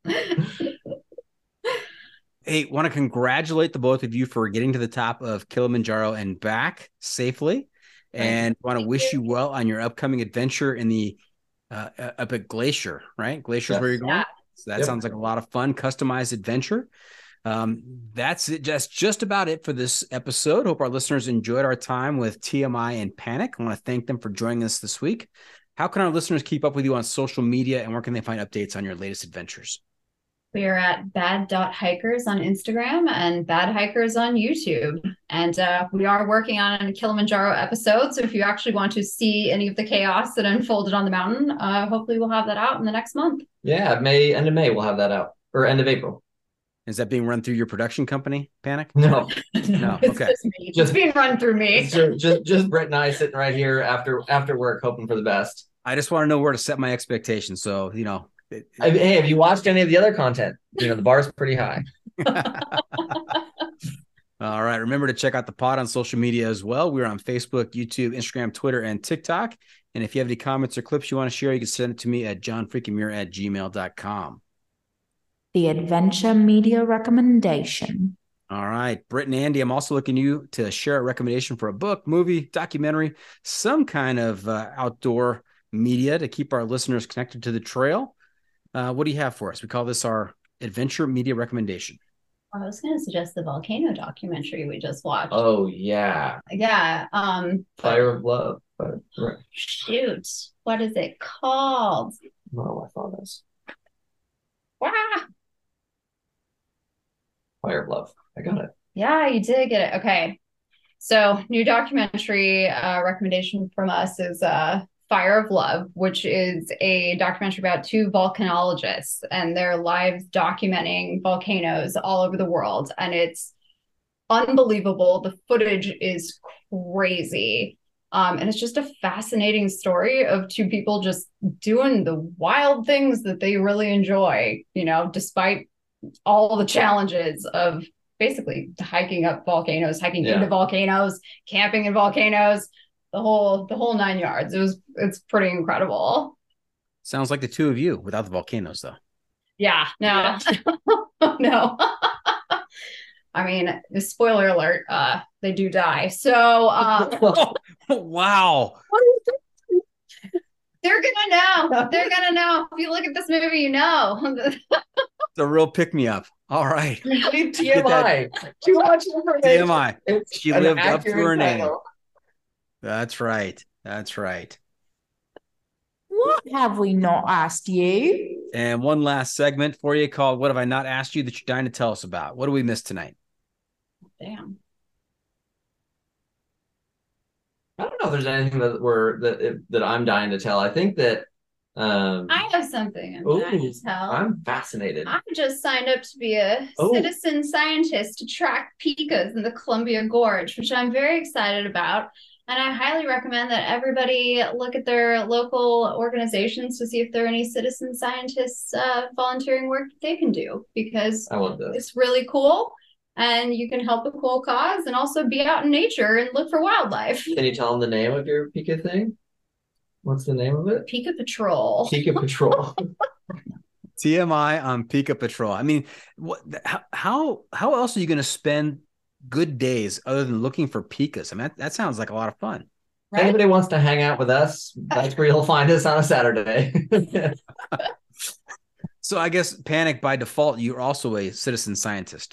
Hey, want to congratulate the both of you for getting to the top of Kilimanjaro and back safely. And want to wish you well on your upcoming adventure in the up at Glacier, right? Glacier's where you're going. Yeah. So that sounds like a lot of fun, customized adventure. That's it. That's just about it for this episode. Hope our listeners enjoyed our time with TMI and Panic. I want to thank them for joining us this week. How can our listeners keep up with you on social media, and where can they find updates on your latest adventures? We are at bad.hikers on Instagram and Bad Hikers on YouTube. And we are working on a Kilimanjaro episode. So if you actually want to see any of the chaos that unfolded on the mountain, hopefully we'll have that out in the next month. Yeah, end of May, we'll have that out. Or end of April. Is that being run through your production company, Panic? No. No. Okay. Just being run through me. Just Britt and I sitting right here after work, hoping for the best. I just want to know where to set my expectations. So, hey, have you watched any of the other content? The bar's pretty high. All right. Remember to check out the pod on social media as well. We're on Facebook, YouTube, Instagram, Twitter, and TikTok. And if you have any comments or clips you want to share, you can send it to me at johnfreakinmuir@gmail.com. The Adventure Media Recommendation. All right. Britt and Andy, I'm also looking you to share a recommendation for a book, movie, documentary, some kind of outdoor media to keep our listeners connected to the trail. What do you have for us? We call this our Adventure Media Recommendation. I was going to suggest the volcano documentary we just watched. Oh, yeah. Yeah. Fire of Love. Shoot. What is it called? Oh, I thought this. Wow. Fire of Love. I got it. Yeah, you did get it. Okay. So new documentary recommendation from us is Fire of Love, which is a documentary about two volcanologists and their lives documenting volcanoes all over the world. And it's unbelievable. The footage is crazy. And it's just a fascinating story of two people just doing the wild things that they really enjoy, despite all the challenges of basically hiking up volcanoes, hiking into volcanoes, camping in volcanoes. The whole 9 yards. It's pretty incredible. Sounds like the two of you without the volcanoes, though. Yeah, no, no. I mean, spoiler alert, they do die. So, wow. They're gonna know. They're gonna know. If you look at this movie, you know. It's a real pick me up. All right. TMI. She watched information. TMI. She lived up to her name. That's right. That's right. What have we not asked you? And one last segment for you called What Have I Not Asked You That You're Dying to Tell Us About? What do we miss tonight? Damn. I don't know if there's anything that I'm dying to tell. I think that I have something I'm dying to tell. I'm fascinated. I just signed up to be a citizen scientist to track pikas in the Columbia Gorge, which I'm very excited about. And I highly recommend that everybody look at their local organizations to see if there are any citizen scientists volunteering work that they can do, because I love this. It's really cool. And you can help a cool cause and also be out in nature and look for wildlife. Can you tell them the name of your Pika thing? What's the name of it? Pika Patrol. Pika Patrol. TMI on Pika Patrol. I mean, how else are you going to spend good days other than looking for pikas? I mean, that sounds like a lot of fun. Right? If anybody wants to hang out with us, that's where you'll find us on a Saturday. So I guess, Panic, by default, you're also a citizen scientist.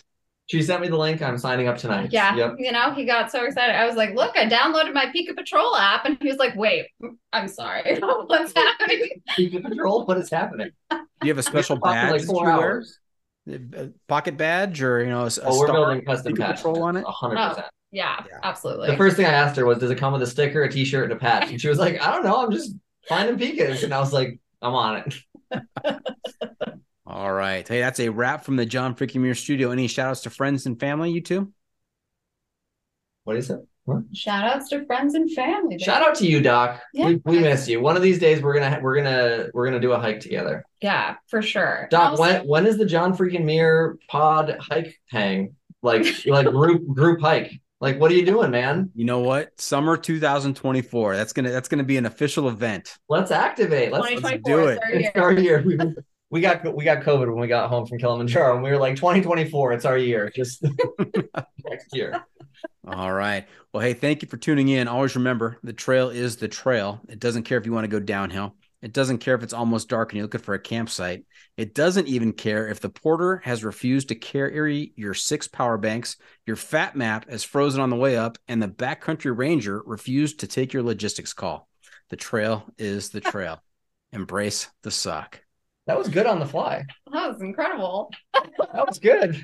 She sent me the link. I'm signing up tonight. Yeah. Yep. You know, he got so excited. I was like, look, I downloaded my Pika Patrol app. And he was like, wait, I'm sorry. What's happening? Pika Patrol? What is happening? Do you have a special Talked for badge like that 4 you wear? hours. A pocket badge or, you know, a Oh, we're star building custom Pika patch Patrol on it? 100%. Yeah, Yeah. absolutely. The first thing I asked her was, does it come with a sticker, a t-shirt, and a patch? And she was like, I don't know. I'm just finding Pikas. And I was like, I'm on it. All right. Hey, that's a wrap from the John Freaking Muir studio. Any shout outs to friends and family, you two? What is it? What? Shout outs to friends and family. Shout out to you, Doc. Yeah. We miss you. One of these days we're gonna do a hike together. Yeah, for sure. Doc, when is the John Freaking Muir pod hike hang? Like group hike? Like, what are you doing, man? You know what? Summer 2024. That's gonna be an official event. Let's activate. Let's do it. It's our year. We got COVID when we got home from Kilimanjaro, and we were like, 2024. It's our year. Just next year. All right. Well, hey, thank you for tuning in. Always remember, the trail is the trail. It doesn't care if you want to go downhill. It doesn't care if it's almost dark and you're looking for a campsite. It doesn't even care if the porter has refused to carry your 6 power banks, your fat map is frozen on the way up, and the backcountry ranger refused to take your logistics call. The trail is the trail. Embrace the suck. That was good on the fly. That was incredible. That was good.